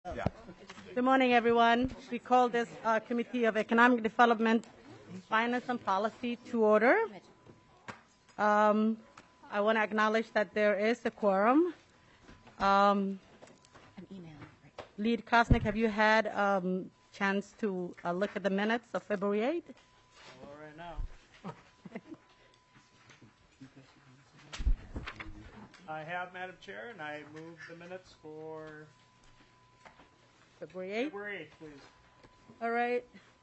Yeah. Good morning, everyone. We call this Committee of Economic Development, Finance and Policy to order. I want to acknowledge that there is a quorum. Lead Kosnick, have you had chance to look at the minutes of February 8th? Well, right now. I have, Madam Chair, and I move the minutes for February 8th? February 8th, please. All right.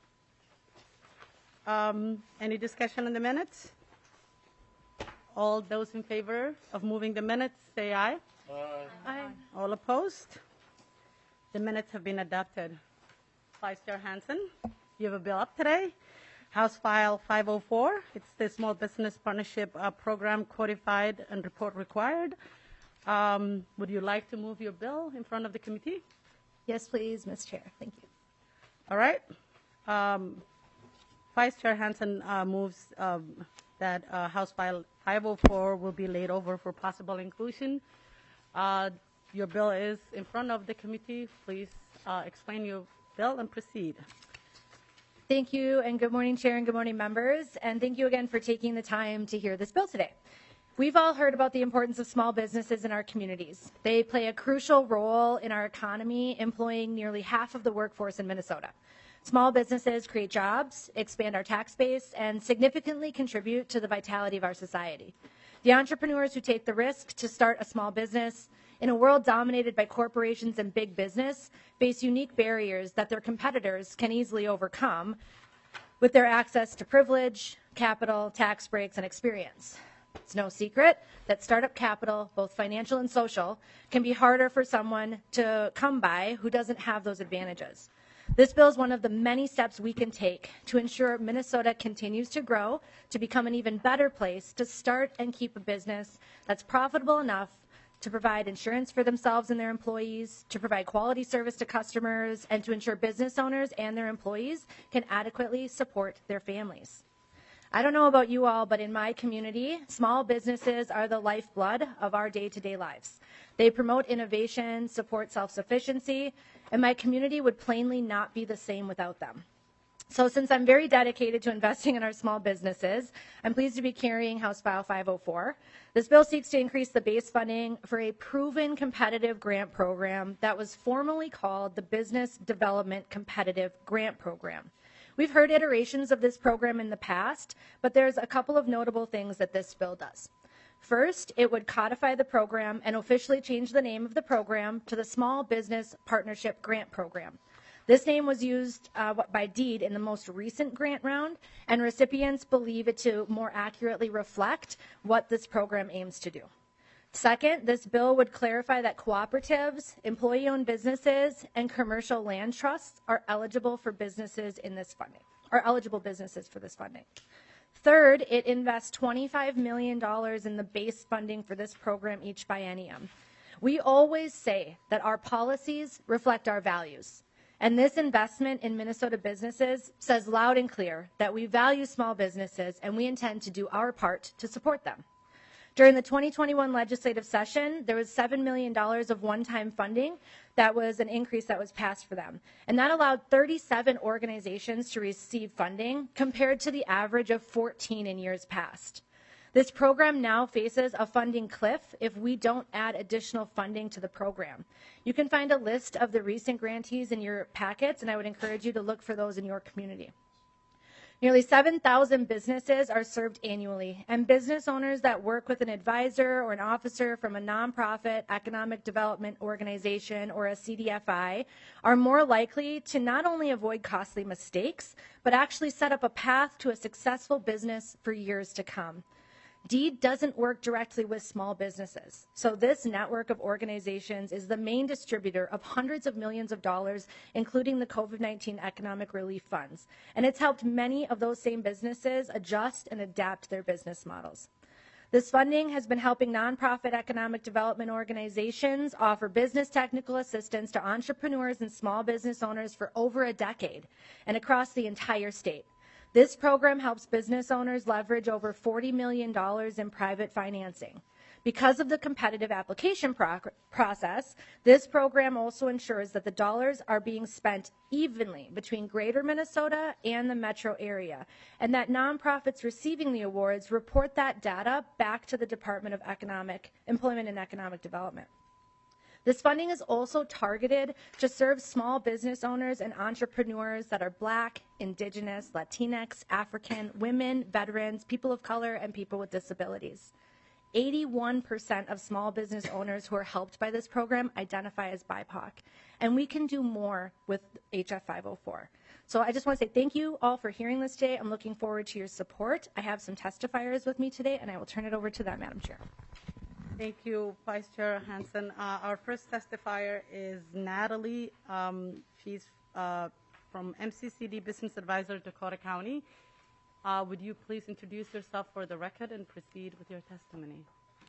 Any discussion on the minutes? All those in favor of moving the minutes, say aye. Aye. All opposed? The minutes have been adopted. Vice Chair Hansen, you have a bill up today. House File 504. It's the Small Business Partnership Program codified and report required. Would you like to move your bill in front of the committee? Yes, please, Ms. Chair. Thank you. All right. Vice Chair Hansen moves that House File 504 will be laid over for possible inclusion. Your bill is in front of the committee. Please explain your bill and proceed. Thank you, and good morning, Chair, and good morning, members. And thank you again for taking the time to hear this bill today. We've all heard about the importance of small businesses in our communities. They play a crucial role in our economy, employing nearly half of the workforce in Minnesota. Small businesses create jobs, expand our tax base, and significantly contribute to the vitality of our society. The entrepreneurs who take the risk to start a small business in a world dominated by corporations and big business face unique barriers that their competitors can easily overcome with their access to privilege, capital, tax breaks, and experience. It's no secret that startup capital, both financial and social, can be harder for someone to come by who doesn't have those advantages. This bill is one of the many steps we can take to ensure Minnesota continues to grow, to become an even better place to start and keep a business that's profitable enough to provide insurance for themselves and their employees, to provide quality service to customers, and to ensure business owners and their employees can adequately support their families. I don't know about you all, but in my community, small businesses are the lifeblood of our day-to-day lives. They promote innovation, support self-sufficiency, and my community would plainly not be the same without them. So since I'm very dedicated to investing in our small businesses, I'm pleased to be carrying House File 504. This bill seeks to increase the base funding for a proven competitive grant program that was formerly called the Business Development Competitive Grant Program. We've heard iterations of this program in the past, but there's a couple of notable things that this bill does. First, it would codify the program and officially change the name of the program to the Small Business Partnership Grant Program. This name was used by deed in the most recent grant round, and recipients believe it to more accurately reflect what this program aims to do. Second, this bill would clarify that cooperatives, employee-owned businesses, and commercial land trusts are eligible for businesses in this funding, are eligible businesses for this funding. Third, it invests $25 million in the base funding for this program each biennium. We always say that our policies reflect our values. And this investment in Minnesota businesses says loud and clear that we value small businesses and we intend to do our part to support them. During the 2021 legislative session, there was $7 million of one-time funding. That was an increase that was passed for them. And that allowed 37 organizations to receive funding compared to the average of 14 in years past. This program now faces a funding cliff if we don't add additional funding to the program. You can find a list of the recent grantees in your packets, and I would encourage you to look for those in your community. Nearly 7,000 businesses are served annually, and business owners that work with an advisor or an officer from a nonprofit economic development organization or a CDFI are more likely to not only avoid costly mistakes, but actually set up a path to a successful business for years to come. DEED doesn't work directly with small businesses. So this network of organizations is the main distributor of hundreds of millions of dollars, including the COVID-19 economic relief funds. And it's helped many of those same businesses adjust and adapt their business models. This funding has been helping nonprofit economic development organizations offer business technical assistance to entrepreneurs and small business owners for over a decade and across the entire state. This program helps business owners leverage over $40 million in private financing. Because of the competitive application process, this program also ensures that the dollars are being spent evenly between Greater Minnesota and the metro area, and that nonprofits receiving the awards report that data back to the Department of Employment and Economic Development. This funding is also targeted to serve small business owners and entrepreneurs that are Black, Indigenous, Latinx, African, women, veterans, people of color, and people with disabilities. 81% of small business owners who are helped by this program identify as BIPOC, and we can do more with HF 504. So I just want to say thank you all for hearing this today. I'm looking forward to your support. I have some testifiers with me today, and I will turn it over to them, Madam Chair. Thank you, Vice Chair Hansen. Our first testifier is Natalie. She's from MCCD Business Advisor, Dakota County. Would you please introduce yourself for the record and proceed with your testimony?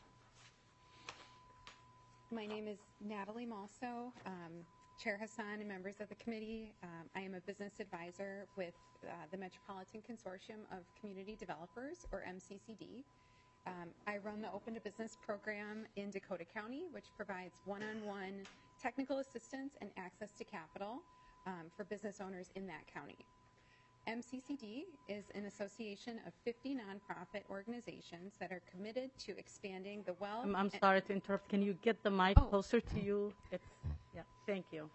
My name is Natalie Malso, Chair Hassan and members of the committee. I am a business advisor with the Metropolitan Consortium of Community Developers, or MCCD. I run the Open to Business program in Dakota County, which provides one-on-one technical assistance and access to capital for business owners in that county. MCCD is an association of 50 nonprofit organizations that are committed to expanding the wealth. I'm sorry to interrupt. Can you get the mic closer to you? Yeah, thank you.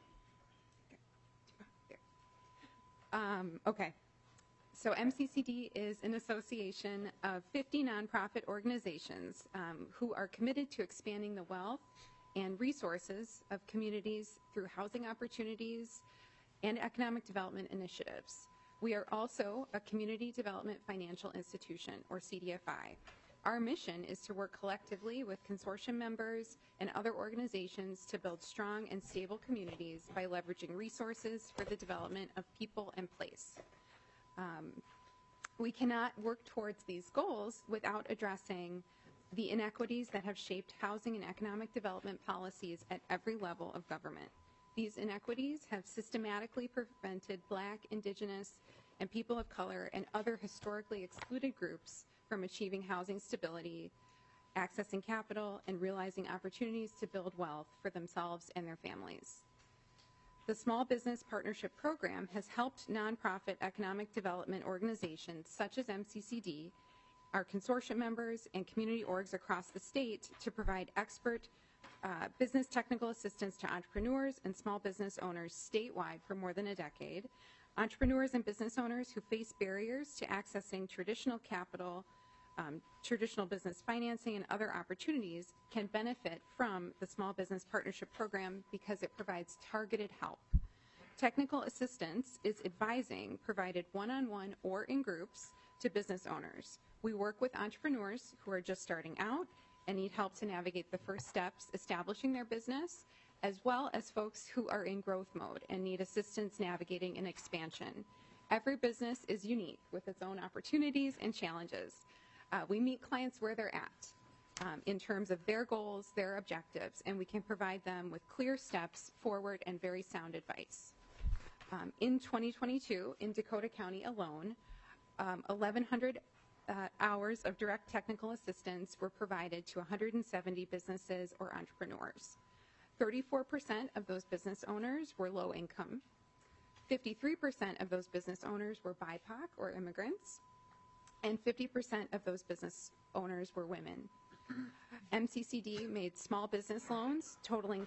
Okay. So MCCD is an association of 50 nonprofit organizations who are committed to expanding the wealth and resources of communities through housing opportunities and economic development initiatives. We are also a community development financial institution, or CDFI. Our mission is to work collectively with consortium members and other organizations to build strong and stable communities by leveraging resources for the development of people and place. We cannot work towards these goals without addressing the inequities that have shaped housing and economic development policies at every level of government. These inequities have systematically prevented Black, Indigenous, and people of color and other historically excluded groups from achieving housing stability, accessing capital, and realizing opportunities to build wealth for themselves and their families. The Small Business Partnership Program has helped nonprofit economic development organizations such as MCCD, our consortium members, and community orgs across the state to provide expert business technical assistance to entrepreneurs and small business owners statewide for more than a decade. Entrepreneurs and business owners who face barriers to accessing traditional capital, traditional business financing, and other opportunities can benefit from the Small Business Partnership Program because it provides targeted help. Technical assistance is advising provided one-on-one or in groups to business owners. We work with entrepreneurs who are just starting out and need help to navigate the first steps establishing their business, as well as folks who are in growth mode and need assistance navigating an expansion. Every business is unique with its own opportunities and challenges. We meet clients where they're at in terms of their goals, their objectives, and we can provide them with clear steps forward and very sound advice. In 2022, in Dakota County alone, 1,100 hours of direct technical assistance were provided to 170 businesses or entrepreneurs. 34% of those business owners were low income. 53% of those business owners were BIPOC or immigrants, and 50% of those business owners were women. MCCD made small business loans totaling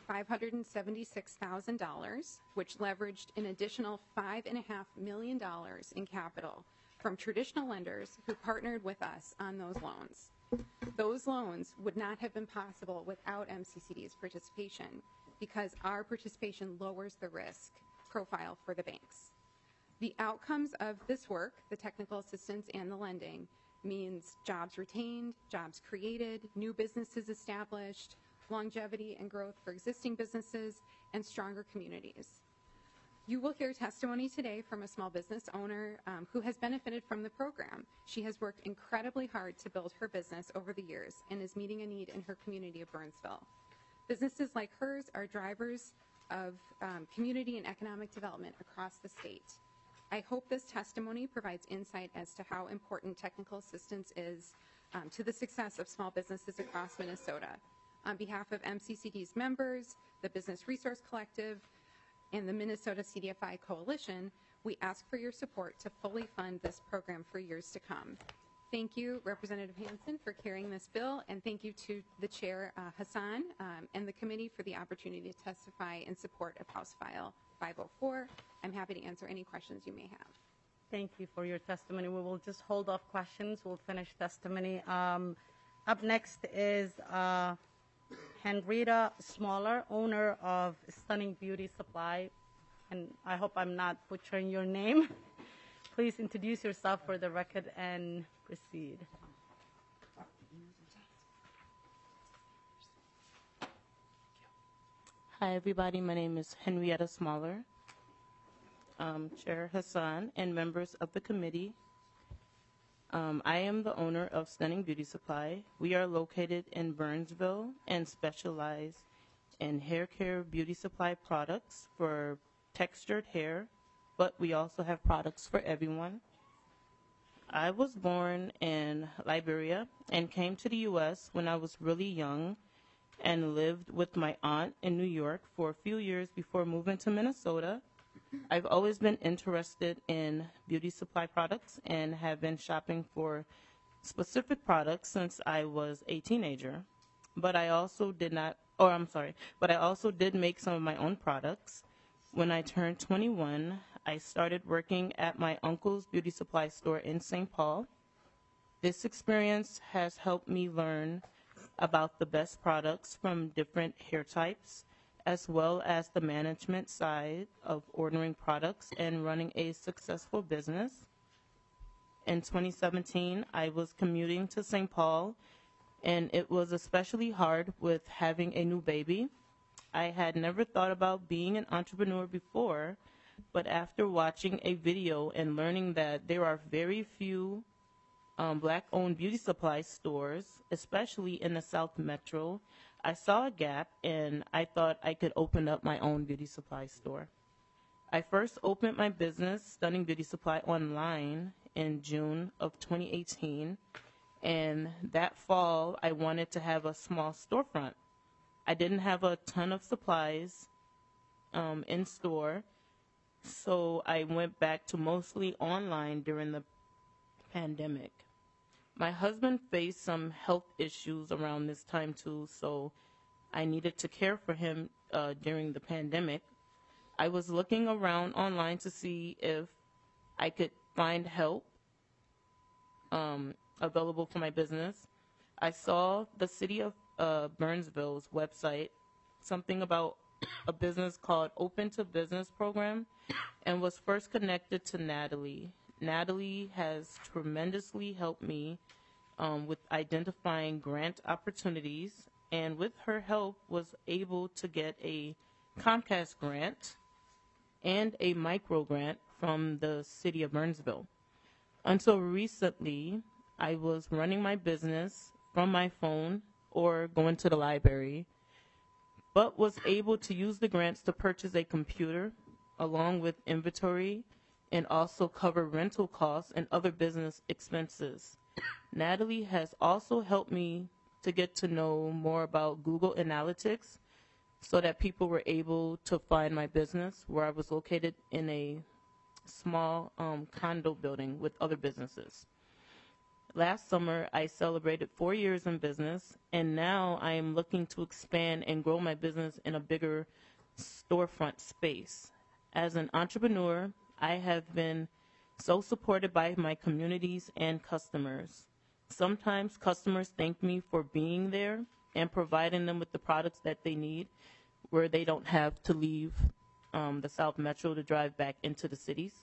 $576,000, which leveraged an additional $5.5 million in capital from traditional lenders who partnered with us on those loans. Those loans would not have been possible without MCCD's participation because our participation lowers the risk profile for the banks. The outcomes of this work, the technical assistance and the lending, means jobs retained, jobs created, new businesses established, longevity and growth for existing businesses, and stronger communities. You will hear testimony today from a small business owner who has benefited from the program. She has worked incredibly hard to build her business over the years and is meeting a need in her community of Burnsville. Businesses like hers are drivers of community and economic development across the state. I hope this testimony provides insight as to how important technical assistance is to the success of small businesses across Minnesota. On behalf of MCCD's members, the Business Resource Collective, and the Minnesota CDFI Coalition, we ask for your support to fully fund this program for years to come. Thank you, Representative Hansen, for carrying this bill, and thank you to the Chair, Hassan, and the committee for the opportunity to testify in support of House File 504. I'm happy to answer any questions you may have. Thank you for your testimony. We will just hold off questions. We'll finish testimony. Up next is Henrietta Smaller, owner of Stunning Beauty Supply, and I hope I'm not butchering your name. Please introduce yourself for the record and proceed. Hi, everybody. My name is Henrietta Smaller. Chair Hassan and members of the committee. I am the owner of Stunning Beauty Supply. We are located in Burnsville and specialize in hair care beauty supply products for textured hair, but we also have products for everyone. I was born in Liberia and came to the U.S. when I was really young and lived with my aunt in New York for a few years before moving to Minnesota. I've always been interested in beauty supply products and have been shopping for specific products since I was a teenager. But I also did make some of my own products. When I turned 21, I started working at my uncle's beauty supply store in St. Paul. This experience has helped me learn about the best products from different hair types, as well as the management side of ordering products and running a successful business. In 2017, I was commuting to St. Paul, and it was especially hard with having a new baby. I had never thought about being an entrepreneur before, but after watching a video and learning that there are very few Black-owned beauty supply stores, especially in the South Metro, I saw a gap and I thought I could open up my own beauty supply store. I first opened my business, Stunning Beauty Supply, online in June of 2018, and that fall I wanted to have a small storefront. I didn't have a ton of supplies in store, so I went back to mostly online during the pandemic. My husband faced some health issues around this time too, so I needed to care for him during the pandemic. I was looking around online to see if I could find help available for my business. I saw the city of Burnsville's website, something about a business called Open to Business program, and was first connected to Natalie. Natalie has tremendously helped me with identifying grant opportunities, and with her help was able to get a Comcast grant and a micro grant from the city of Burnsville. Until recently, I was running my business from my phone or going to the library, but was able to use the grants to purchase a computer along with inventory and also cover rental costs and other business expenses. Natalie has also helped me to get to know more about Google Analytics so that people were able to find my business, where I was located in a small condo building with other businesses. Last summer, I celebrated 4 years in business, and now I am looking to expand and grow my business in a bigger storefront space. As an entrepreneur, I have been so supported by my communities and customers. Sometimes customers thank me for being there and providing them with the products that they need, where they don't have to leave the South Metro to drive back into the cities,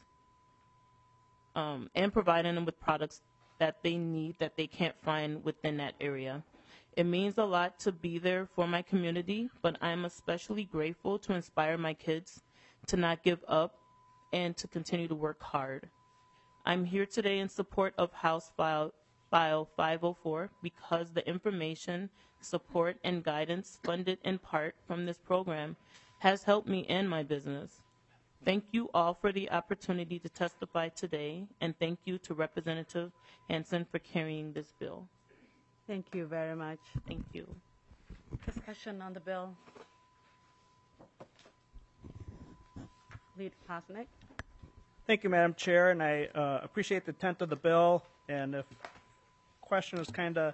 and providing them with products that they need that they can't find within that area. It means a lot to be there for my community, but I'm especially grateful to inspire my kids to not give up and to continue to work hard. I'm here today in support of House File 504 because the information, support, and guidance funded in part from this program has helped me and my business. Thank you all for the opportunity to testify today, and thank you to Representative Hansen for carrying this bill. Thank you very much. Thank you. Discussion on the bill. Lead Pasnick. Thank you, Madam Chair, and I appreciate the intent of the bill. And if question is kind of,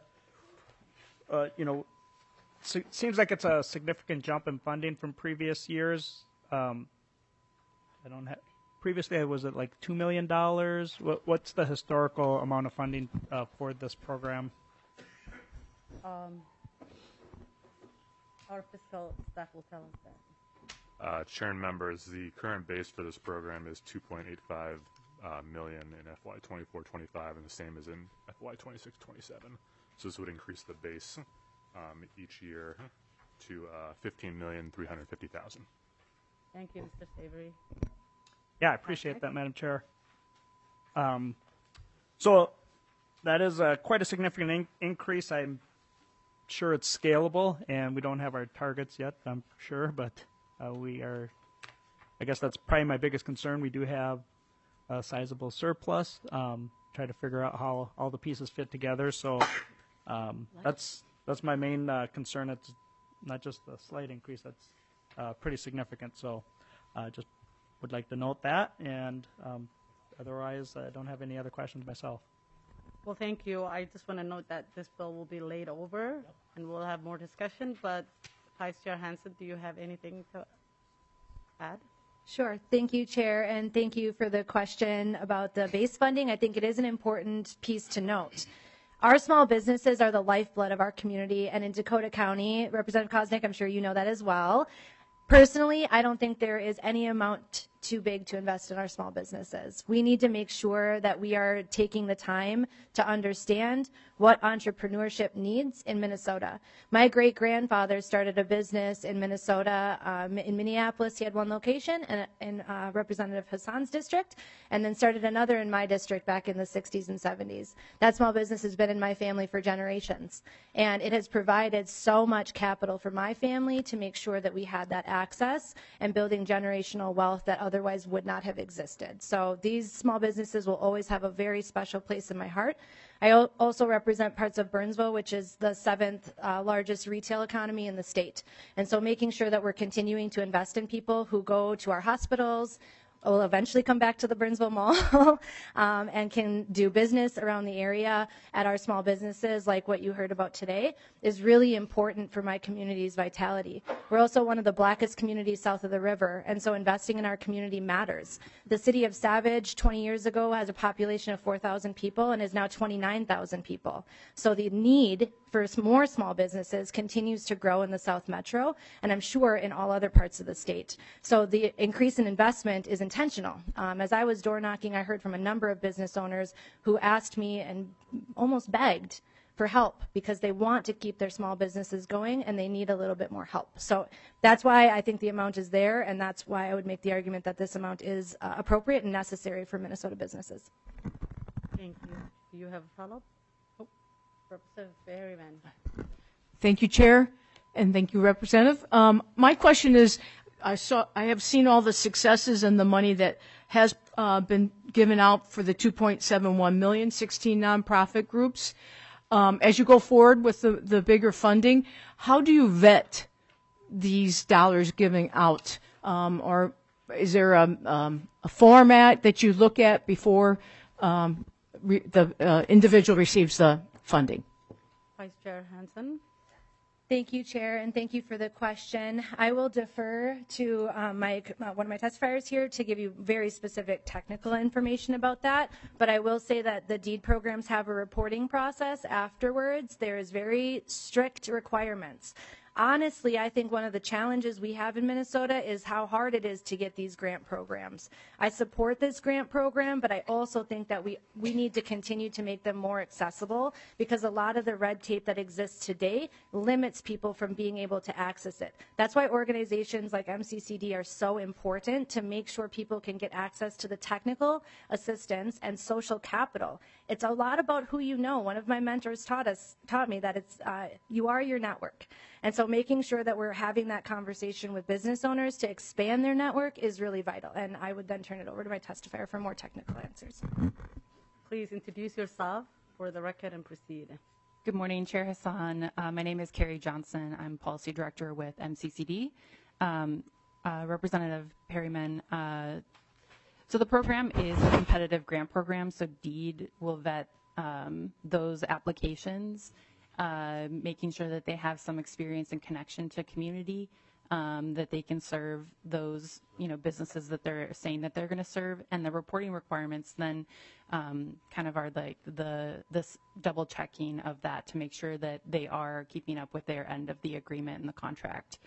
seems like it's a significant jump in funding from previous years. I don't have. Previously, was it like $2 million? What's the historical amount of funding for this program? Our fiscal staff will tell us that. Chair and members, the current base for this program is $2.85 million in FY 24-25, and the same as in FY 26-27. So this would increase the base each year to $15,350,000. Thank you, Mr. Savory. Yeah, I appreciate that, Madam Chair. So that is quite a significant increase. I'm sure it's scalable, and we don't have our targets yet, I'm sure, but we are, I guess that's probably my biggest concern. We do have a sizable surplus. Try to figure out how all the pieces fit together. So that's my main concern. It's not just a slight increase. That's pretty significant. So just would like to note that. And otherwise, I don't have any other questions myself. Well, thank you. I just want to note that this bill will be laid over, and we'll have more discussion. But Vice Chair Hansen, do you have anything to add? Sure. Thank you, Chair, and thank you for the question about the base funding. I think it is an important piece to note. Our small businesses are the lifeblood of our community, and in Dakota County, Representative Kosnick, I'm sure you know that as well. Personally, I don't think there is any amount too big to invest in our small businesses. We need to make sure that we are taking the time to understand what entrepreneurship needs in Minnesota. My great-grandfather started a business in Minnesota. In Minneapolis, he had one location in Representative Hassan's district, and then started another in my district back in the 60s and 70s. That small business has been in my family for generations, and it has provided so much capital for my family to make sure that we had that access and building generational wealth that otherwise would not have existed. So these small businesses will always have a very special place in my heart. I also represent parts of Burnsville, which is the 7th largest retail economy in the state. And so making sure that we're continuing to invest in people who go to our hospitals, will eventually come back to the Burnsville Mall and can do business around the area at our small businesses like what you heard about today is really important for my community's vitality. We're also one of the blackest communities south of the river, and so investing in our community matters. The city of Savage 20 years ago has a population of 4,000 people and is now 29,000 people. So the need for more small businesses continues to grow in the South Metro, and I'm sure in all other parts of the state. So the increase in investment is intentional. As I was door knocking, I heard from a number of business owners who asked me and almost begged for help because they want to keep their small businesses going and they need a little bit more help. So that's why I think the amount is there, and that's why I would make the argument that this amount is appropriate and necessary for Minnesota businesses. Thank you. Do you have a follow-up? Oh, Representative Berryman. Thank you, Chair, and thank you, Representative. My question is, I have seen all the successes and the money that has been given out for the 2.71 million, 16 nonprofit groups. As you go forward with the bigger funding, how do you vet these dollars giving out? Or is there a format that you look at before the individual receives the funding? Vice Chair Hansen. Thank you, Chair, and thank you for the question. I will defer to one of my testifiers here to give you very specific technical information about that, but I will say that the deed programs have a reporting process afterwards. There is very strict requirements. Honestly, I think one of the challenges we have in Minnesota is how hard it is to get these grant programs. I support this grant program, but I also think that we need to continue to make them more accessible because a lot of the red tape that exists today limits people from being able to access it. That's why organizations like MCCD are so important to make sure people can get access to the technical assistance and social capital. It's a lot about who you know. One of my mentors taught me that it's you are your network. And so making sure that we're having that conversation with business owners to expand their network is really vital. And I would then turn it over to my testifier for more technical answers. Please introduce yourself for the record and proceed. Good morning, Chair Hassan. My name is Carrie Johnson. I'm Policy Director with MCCD. Representative Perryman, so the program is a competitive grant program, so DEED will vet those applications, making sure that they have some experience and connection to community, that they can serve those, businesses that they're saying that they're going to serve, and the reporting requirements then kind of are like this double checking of that to make sure that they are keeping up with their end of the agreement and the contract.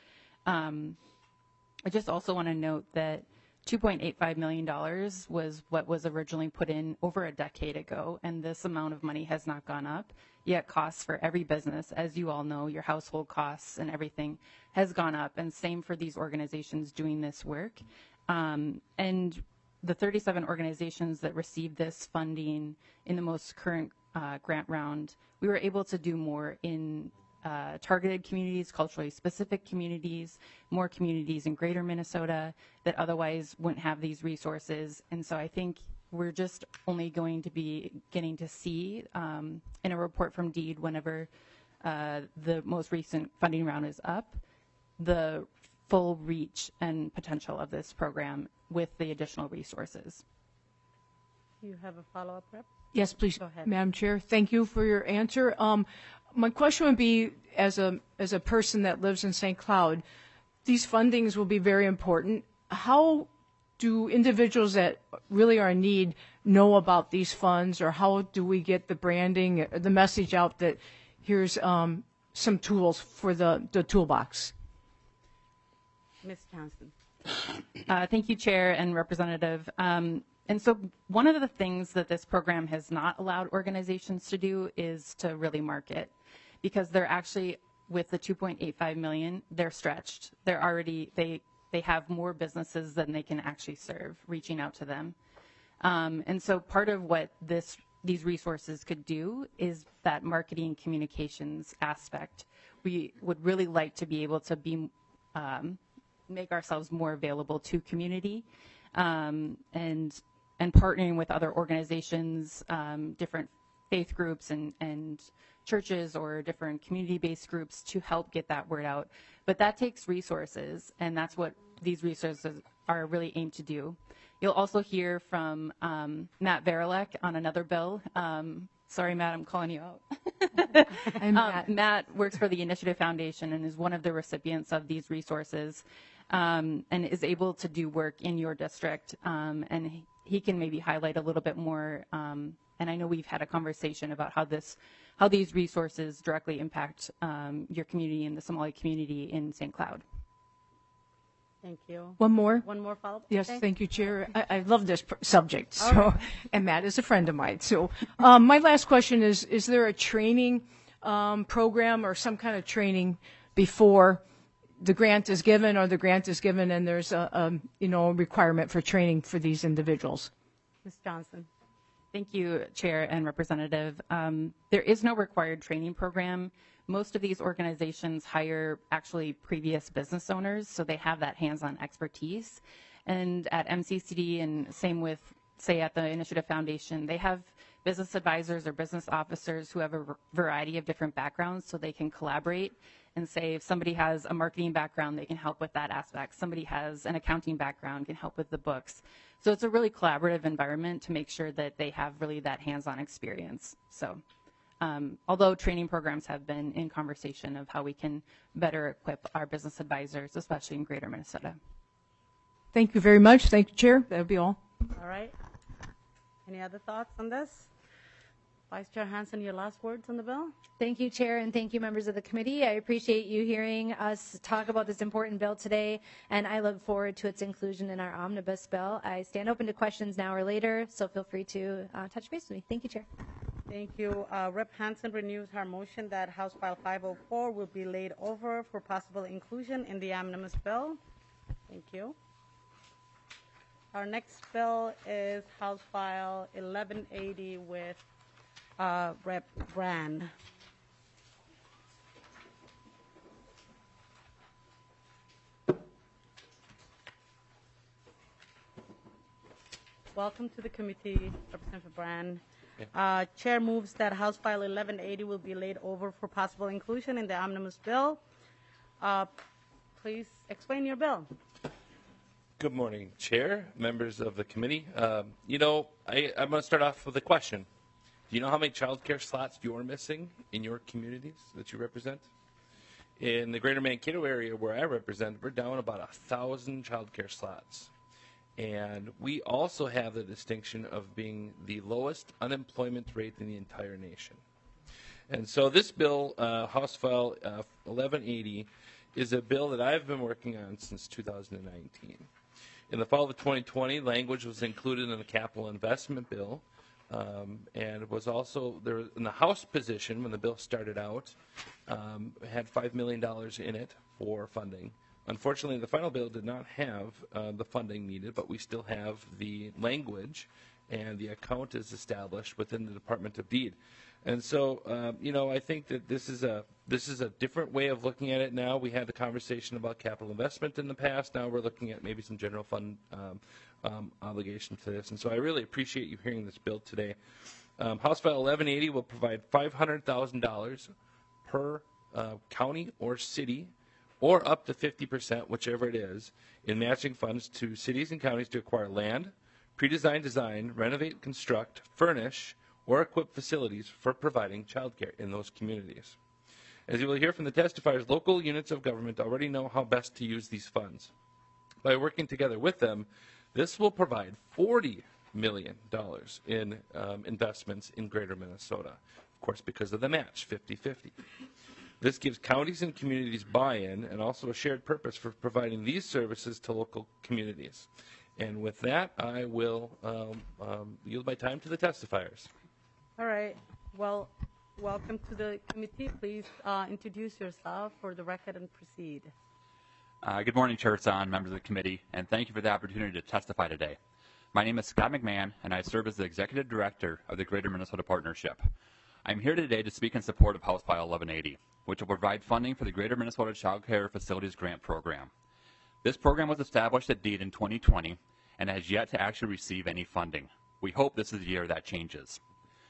I just also want to note that $2.85 million was what was originally put in over a decade ago, and this amount of money has not gone up. Yet costs for every business, as you all know, your household costs and everything has gone up, and same for these organizations doing this work. And the 37 organizations that received this funding in the most current grant round, we were able to do more in targeted communities, culturally specific communities, more communities in greater Minnesota that otherwise wouldn't have these resources. And so I think we're just only going to be getting to see in a report from DEED whenever the most recent funding round is up, the full reach and potential of this program with the additional resources. You have a follow-up, Rep? Yes, please, Go ahead. Madam Chair. Thank you for your answer. My question would be, as a person that lives in St. Cloud, these fundings will be very important. How do individuals that really are in need know about these funds, or how do we get the branding, the message out that here's some tools for the toolbox? Ms. Johnson. Thank you, Chair and Representative. And so one of the things that this program has not allowed organizations to do is to really market, because they're actually, with the 2.85 million, they're stretched. They're already, they have more businesses than they can actually serve, reaching out to them. And so part of what these resources could do is that marketing communications aspect. We would really like to be able to be make ourselves more available to community, and partnering with other organizations, different faith groups and churches or different community-based groups to help get that word out. But that takes resources, and that's what these resources are really aimed to do. You'll also hear from Matt Verilek on another bill. Sorry, Matt, I'm calling you out. Matt works for the Initiative Foundation and is one of the recipients of these resources, and is able to do work in your district. And he can maybe highlight a little bit more. And I know we've had a conversation about how these resources directly impact your community and the Somali community in St. Cloud. Thank you. One more? One more follow-up? Yes, Okay. thank you, Chair. I love this subject, so, right. And Matt is a friend of mine. So my last question is there a training program or some kind of training before the grant is given, or the grant is given and there's a requirement for training for these individuals? Ms. Johnson. Thank you, Chair and Representative. There is no required training program. Most of these organizations hire actually previous business owners, so they have that hands-on expertise. And at MCCD, and same with, say, at the Initiative Foundation, they have business advisors or business officers who have a variety of different backgrounds, so they can collaborate and say if somebody has a marketing background, they can help with that aspect. Somebody has an accounting background, can help with the books. So it's a really collaborative environment to make sure that they have really that hands-on experience. So although training programs have been in conversation of how we can better equip our business advisors, especially in greater Minnesota. Thank you very much. Thank you, Chair. That would be all. All right. Any other thoughts on this? Vice Chair Hansen, your last words on the bill? Thank you, Chair, and thank you, members of the committee. I appreciate you hearing us talk about this important bill today, and I look forward to its inclusion in our omnibus bill. I stand open to questions now or later, so feel free to touch base with me. Thank you, Chair. Thank you. Rep. Hansen renews her motion that House File 504 will be laid over for possible inclusion in the omnibus bill. Thank you. Our next bill is House File 1180 with Rep. Brand. Welcome to the committee, Representative Brand. Chair moves that House File 1180 will be laid over for possible inclusion in the omnibus bill. Please explain your bill. Good morning, Chair, members of the committee. I'm going to start off with a question. Do you know how many child care slots you're missing in your communities that you represent? In the greater Mankato area where I represent, we're down about 1,000 child care slots. And we also have the distinction of being the lowest unemployment rate in the entire nation. And so this bill, House File 1180, is a bill that I've been working on since 2019. In the fall of 2020, language was included in the capital investment bill, and was also there in the House position when the bill started out, had $5 million in it for funding. Unfortunately, the final bill did not have the funding needed, but we still have the language, and the account is established within the Department of Deed. And so, I think that this is a different way of looking at it now. We had the conversation about capital investment in the past. Now we're looking at maybe some general fund obligation to this. And so I really appreciate you hearing this bill today. House File 1180 will provide $500,000 per county or city, or up to 50%, whichever it is, in matching funds to cities and counties to acquire land, pre-design, design, renovate, construct, furnish, or equip facilities for providing childcare in those communities. As you will hear from the testifiers, local units of government already know how best to use these funds. By working together with them, this will provide $40 million in investments in greater Minnesota, of course, because of the match, 50-50. This gives counties and communities buy-in and also a shared purpose for providing these services to local communities. And with that, I will yield my time to the testifiers. All right. Well, welcome to the committee. Please introduce yourself for the record and proceed. Good morning, Chair Hassan, members of the committee, and thank you for the opportunity to testify today. My name is Scott McMahon, and I serve as the Executive Director of the Greater Minnesota Partnership. I'm here today to speak in support of House File 1180, which will provide funding for the Greater Minnesota Child Care Facilities Grant Program. This program was established at DEED in 2020 and has yet to actually receive any funding. We hope this is the year that changes.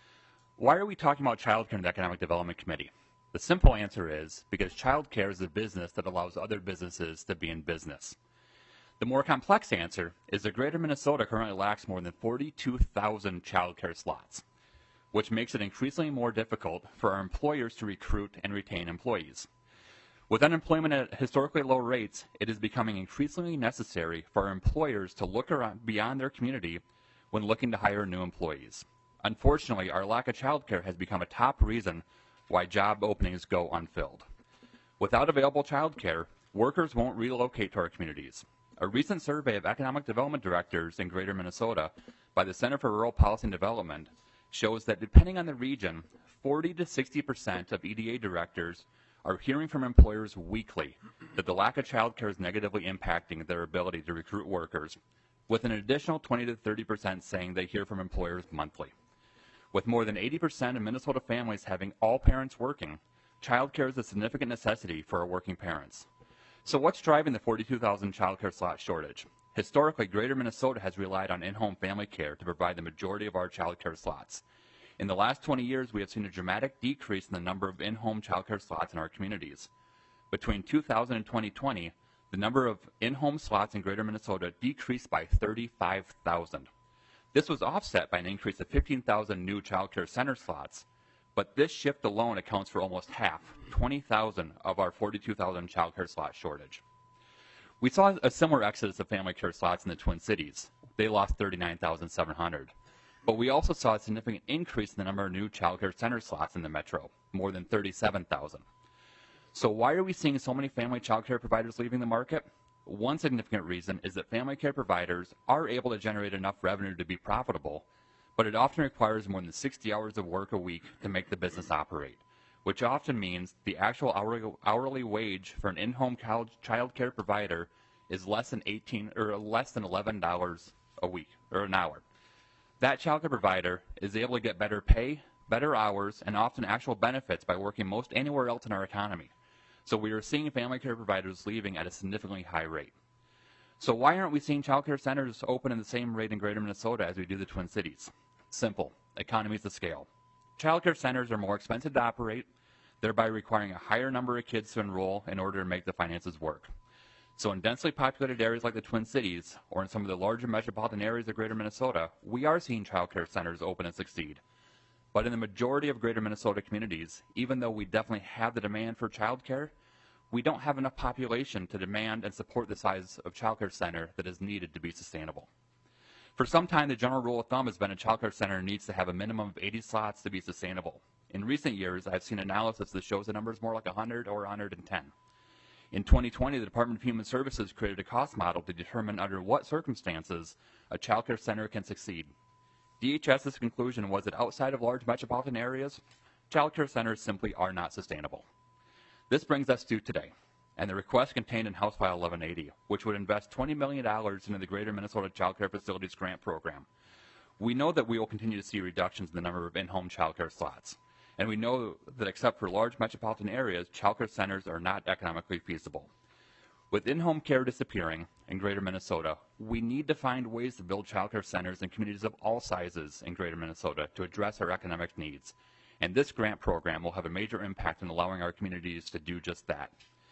Why are we talking about child care in the Economic Development Committee? The simple answer is because child care is a business that allows other businesses to be in business. The more complex answer is that Greater Minnesota currently lacks more than 42,000 child care slots, which makes it increasingly more difficult for our employers to recruit and retain employees. With unemployment at historically low rates, it is becoming increasingly necessary for our employers to look around beyond their community when looking to hire new employees. Unfortunately, our lack of child care has become a top reason why job openings go unfilled. Without available child care, workers won't relocate to our communities. A recent survey of economic development directors in Greater Minnesota by the Center for Rural Policy and Development shows that depending on the region, 40 to 60% of EDA directors are hearing from employers weekly that the lack of child care is negatively impacting their ability to recruit workers, with an additional 20 to 30% saying they hear from employers monthly. With more than 80% of Minnesota families having all parents working, child care is a significant necessity for our working parents. So what's driving the 42,000 child care slot shortage? Historically, Greater Minnesota has relied on in-home family care to provide the majority of our child care slots. In the last 20 years, we have seen a dramatic decrease in the number of in-home child care slots in our communities. Between 2000 and 2020, the number of in-home slots in Greater Minnesota decreased by 35,000. This was offset by an increase of 15,000 new child care center slots, but this shift alone accounts for almost half, 20,000 of our 42,000 child care slot shortage. We saw a similar exodus of family care slots in the Twin Cities. They lost 39,700. But we also saw a significant increase in the number of new child care center slots in the metro, more than 37,000. So why are we seeing so many family child care providers leaving the market? One significant reason is that family care providers are able to generate enough revenue to be profitable, but it often requires more than 60 hours of work a week to make the business operate, which often means the actual hourly wage for an in-home child care provider is less than $11 a week or an hour. That child care provider is able to get better pay, better hours, and often actual benefits by working most anywhere else in our economy. So we are seeing family care providers leaving at a significantly high rate. So why aren't we seeing child care centers open in the same rate in Greater Minnesota as we do the Twin Cities? Simple. Economies of scale. Childcare centers are more expensive to operate, thereby requiring a higher number of kids to enroll in order to make the finances work. So in densely populated areas like the Twin Cities, or in some of the larger metropolitan areas of greater Minnesota, we are seeing childcare centers open and succeed. But in the majority of greater Minnesota communities, even though we definitely have the demand for childcare, we don't have enough population to demand and support the size of childcare center that is needed to be sustainable. For some time, the general rule of thumb has been a childcare center needs to have a minimum of 80 slots to be sustainable. In recent years, I've seen analysis that shows the number is more like 100 or 110. In 2020, the Department of Human Services created a cost model to determine under what circumstances a childcare center can succeed. DHS's conclusion was that outside of large metropolitan areas, childcare centers simply are not sustainable. This brings us to today, and the request contained in House File 1180, which would invest $20 million into the Greater Minnesota Child Care Facilities Grant Program. We know that we will continue to see reductions in the number of in-home childcare slots. And we know that except for large metropolitan areas, childcare centers are not economically feasible. With in-home care disappearing in greater Minnesota, we need to find ways to build childcare centers in communities of all sizes in greater Minnesota to address our economic needs. And this grant program will have a major impact in allowing our communities to do just that.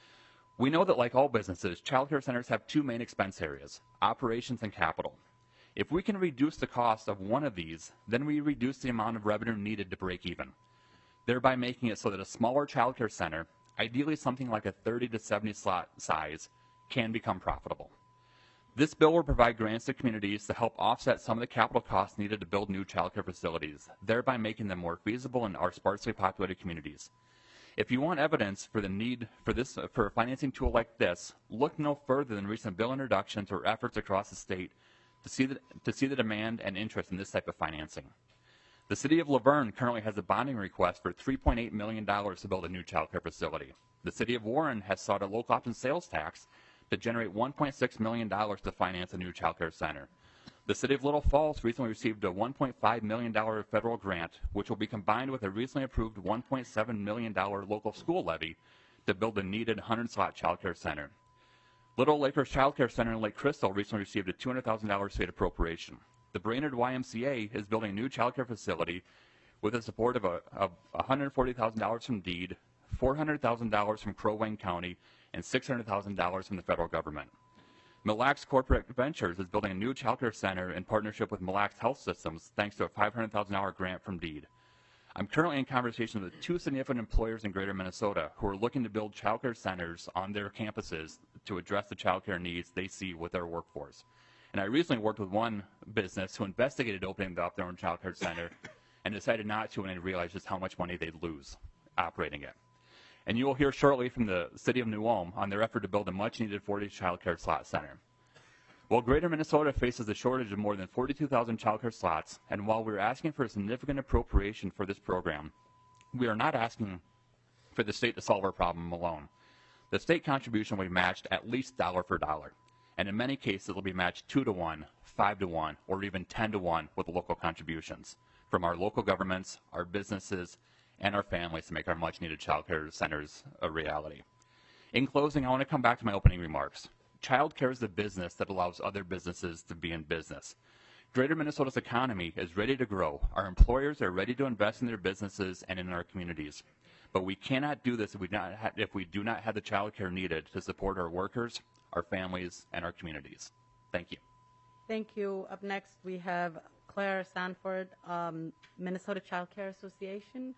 We know that like all businesses, childcare centers have two main expense areas, operations and capital. If we can reduce the cost of one of these, then we reduce the amount of revenue needed to break even, thereby making it so that a smaller childcare center, ideally something like a 30 to 70 slot size, can become profitable. This bill will provide grants to communities to help offset some of the capital costs needed to build new childcare facilities, thereby making them more feasible in our sparsely populated communities. If you want evidence for the need for a financing tool like this, look no further than recent bill introductions or efforts across the state to see the demand and interest in this type of financing. The City of Laverne currently has a bonding request for $3.8 million to build a new child care facility. The City of Warren has sought a local option sales tax to generate $1.6 million to finance a new child care center. The City of Little Falls recently received a $1.5 million federal grant, which will be combined with a recently approved $1.7 million local school levy to build a needed 100-slot child care center. Little Lakers Child Care Center in Lake Crystal recently received a $200,000 state appropriation. The Brainerd YMCA is building a new child care facility with the support of $140,000 from DEED, $400,000 from Crow Wing County, and $600,000 from the federal government. Mille Lacs Corporate Ventures is building a new child care center in partnership with Mille Lacs Health Systems thanks to a $500,000 grant from DEED. I'm currently in conversation with two significant employers in greater Minnesota who are looking to build child care centers on their campuses to address the child care needs they see with their workforce. And I recently worked with one business who investigated opening up their own child care center and decided not to when they realized just how much money they'd lose operating it. And you will hear shortly from the City of New Ulm on their effort to build a much-needed 40 child care slot center. While greater Minnesota faces a shortage of more than 42,000 child care slots, and while we're asking for a significant appropriation for this program, we are not asking for the state to solve our problem alone. The state contribution will be matched at least dollar for dollar. And in many cases, it will be matched 2 to 1, 5 to 1, or even 10 to 1 with the local contributions from our local governments, our businesses, and our families to make our much-needed child care centers a reality. In closing, I want to come back to my opening remarks. Child care is the business that allows other businesses to be in business. Greater Minnesota's economy is ready to grow. Our employers are ready to invest in their businesses and in our communities. But we cannot do this if we do not have the child care needed to support our workers, our families, and our communities. Thank you. Thank you. Up next, we have Claire Sanford, Minnesota Child Care Association.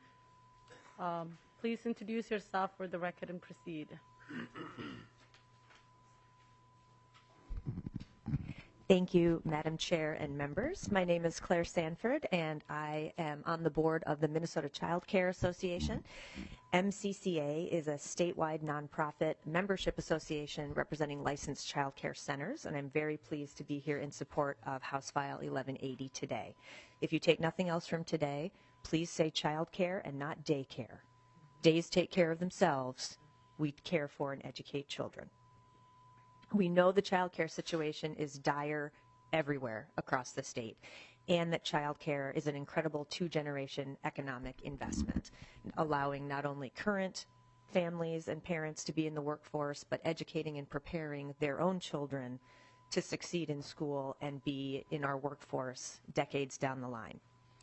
Please introduce yourself for the record and proceed. Thank you, Madam Chair and members. My name is Claire Sanford, and I am on the board of the Minnesota Child Care Association. MCCA is a statewide nonprofit membership association representing licensed child care centers, and I'm very pleased to be here in support of House File 1180 today. If you take nothing else from today, please say child care and not daycare. Days take care of themselves. We care for and educate children. We know the child care situation is dire everywhere across the state, and that child care is an incredible two-generation economic investment, allowing not only current families and parents to be in the workforce, but educating and preparing their own children to succeed in school and be in our workforce decades down the line.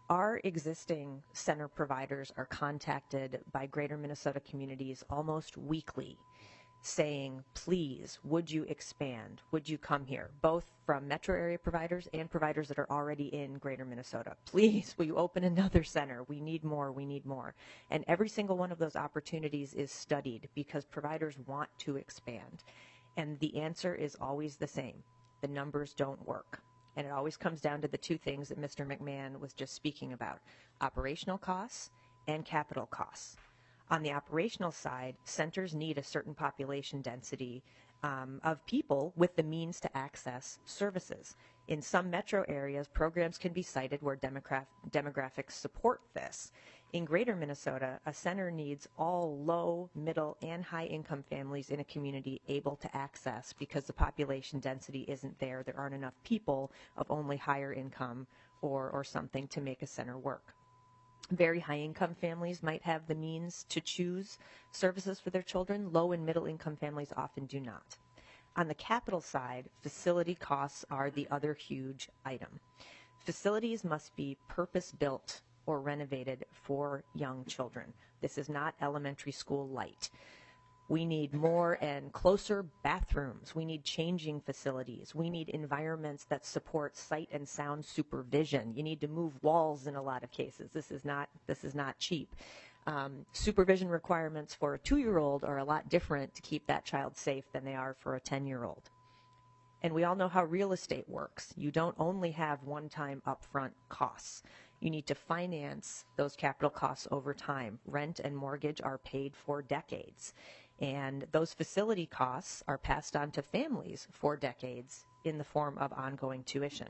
Our existing center providers are contacted by Greater Minnesota communities almost weekly saying, please, would you expand? Would you come here? Both from metro area providers and providers that are already in Greater Minnesota. Please, will you open another center? We need more, we need more. And every single one of those opportunities is studied because providers want to expand. And the answer is always the same. The numbers don't work. And it always comes down to the two things that Mr. McMahon was just speaking about, operational costs and capital costs. On the operational side, centers need a certain population density of people with the means to access services. In some metro areas, programs can be cited where demographics support this. In Greater Minnesota, a center needs all low, middle, and high-income families in a community able to access because the population density isn't there. There aren't enough people of only higher income or something to make a center work. Very high-income families might have the means to choose services for their children. Low and middle-income families often do not. On the capital side, facility costs are the other huge item. Facilities must be purpose-built or renovated for young children. This is not elementary school light. We need more and closer bathrooms. We need changing facilities. We need environments that support sight and sound supervision. You need to move walls in a lot of cases. This is not cheap. Supervision requirements for a 2-year-old are a lot different to keep that child safe than they are for a 10-year-old. And we all know how real estate works. You don't only have one-time upfront costs. You need to finance those capital costs over time. Rent and mortgage are paid for decades. And those facility costs are passed on to families for decades in the form of ongoing tuition.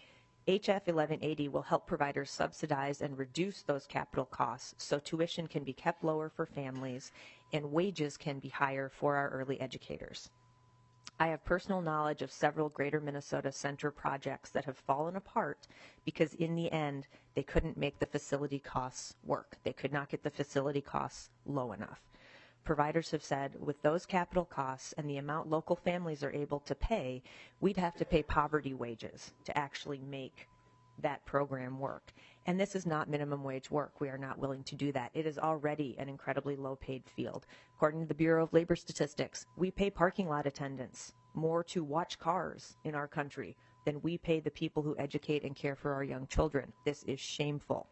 HF 1180 will help providers subsidize and reduce those capital costs so tuition can be kept lower for families and wages can be higher for our early educators. I have personal knowledge of several Greater Minnesota Center projects that have fallen apart because in the end they couldn't make the facility costs work. They could not get the facility costs low enough. Providers have said with those capital costs and the amount local families are able to pay, we'd have to pay poverty wages to actually make that program work. And this is not minimum wage work. We are not willing to do that. It is already an incredibly low-paid field. According to the Bureau of Labor Statistics, we pay parking lot attendants more to watch cars in our country than we pay the people who educate and care for our young children. This is shameful.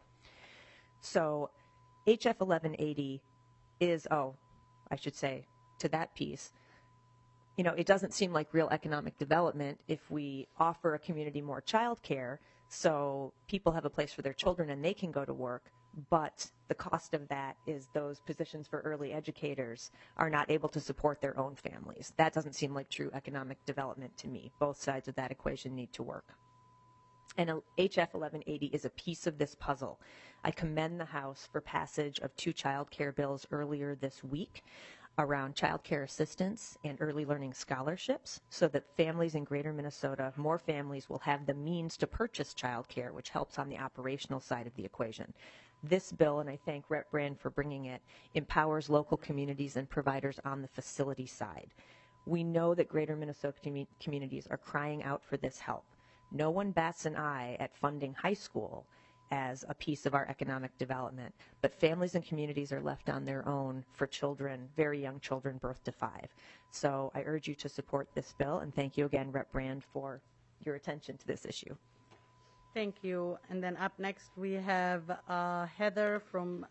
So HF 1180 is, I should say, to that piece, it doesn't seem like real economic development if we offer a community more child care so people have a place for their children and they can go to work, but the cost of that is those positions for early educators are not able to support their own families. That doesn't seem like true economic development to me. Both sides of that equation need to work. And HF 1180 is a piece of this puzzle. I commend the House for passage of 2 child care bills earlier this week around child care assistance and early learning scholarships so that families in Greater Minnesota, more families will have the means to purchase child care, which helps on the operational side of the equation. This bill, and I thank Rep. Brand for bringing it, empowers local communities and providers on the facility side. We know that Greater Minnesota communities are crying out for this help. No one bats an eye at funding high school as a piece of our economic development, but families and communities are left on their own for children, very young children, birth to 5. So I urge you to support this bill, and thank you again, Rep. Brand, for your attention to this issue. Thank you. And then up next we have Heather from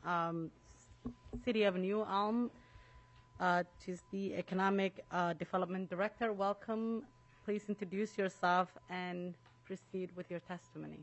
City of New Ulm. She's the Economic Development Director. Welcome. Please introduce yourself and proceed with your testimony.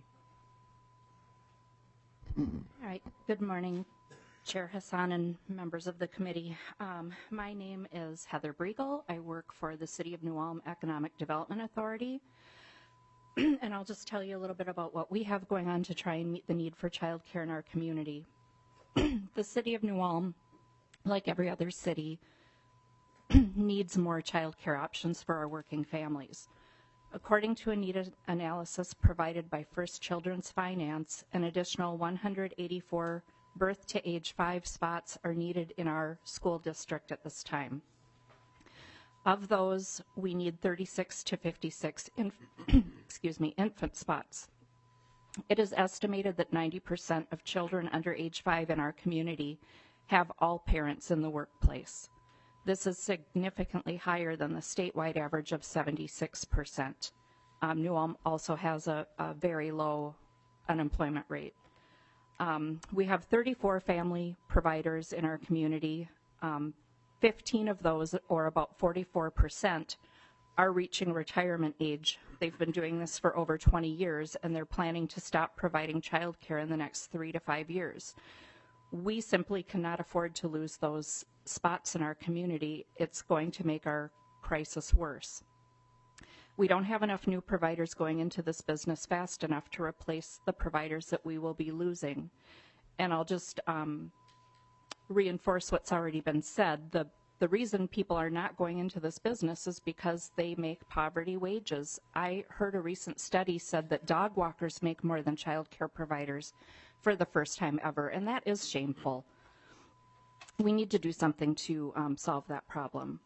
All right. Good morning, Chair Hassan and members of the committee. My name is Heather Briegel. I work for the City of New Ulm Economic Development Authority. And I'll just tell you a little bit about what we have going on to try and meet the need for child care in our community. The City of New Ulm, like every other city, needs more child care options for our working families. According to a need analysis provided by First Children's Finance, an additional 184 birth to age 5 spots are needed in our school district at this time. Of those, we need 36 to 56 infant spots. It is estimated that 90% of children under age 5 in our community have all parents in the workplace. This is significantly higher than the statewide average of 76%. New Ulm also has a very low unemployment rate. We have 34 family providers in our community. 15 of those, or about 44%, are reaching retirement age. They've been doing this for over 20 years, and they're planning to stop providing child care in the next 3 to 5 years. We simply cannot afford to lose those spots in our community. It's going to make our crisis worse. We don't have enough new providers going into this business fast enough to replace the providers that we will be losing. And I'll just reinforce what's already been said. The reason people are not going into this business is because they make poverty wages. I heard a recent study said that dog walkers make more than child care providers for the first time ever, and that is shameful. We need to do something to solve that problem.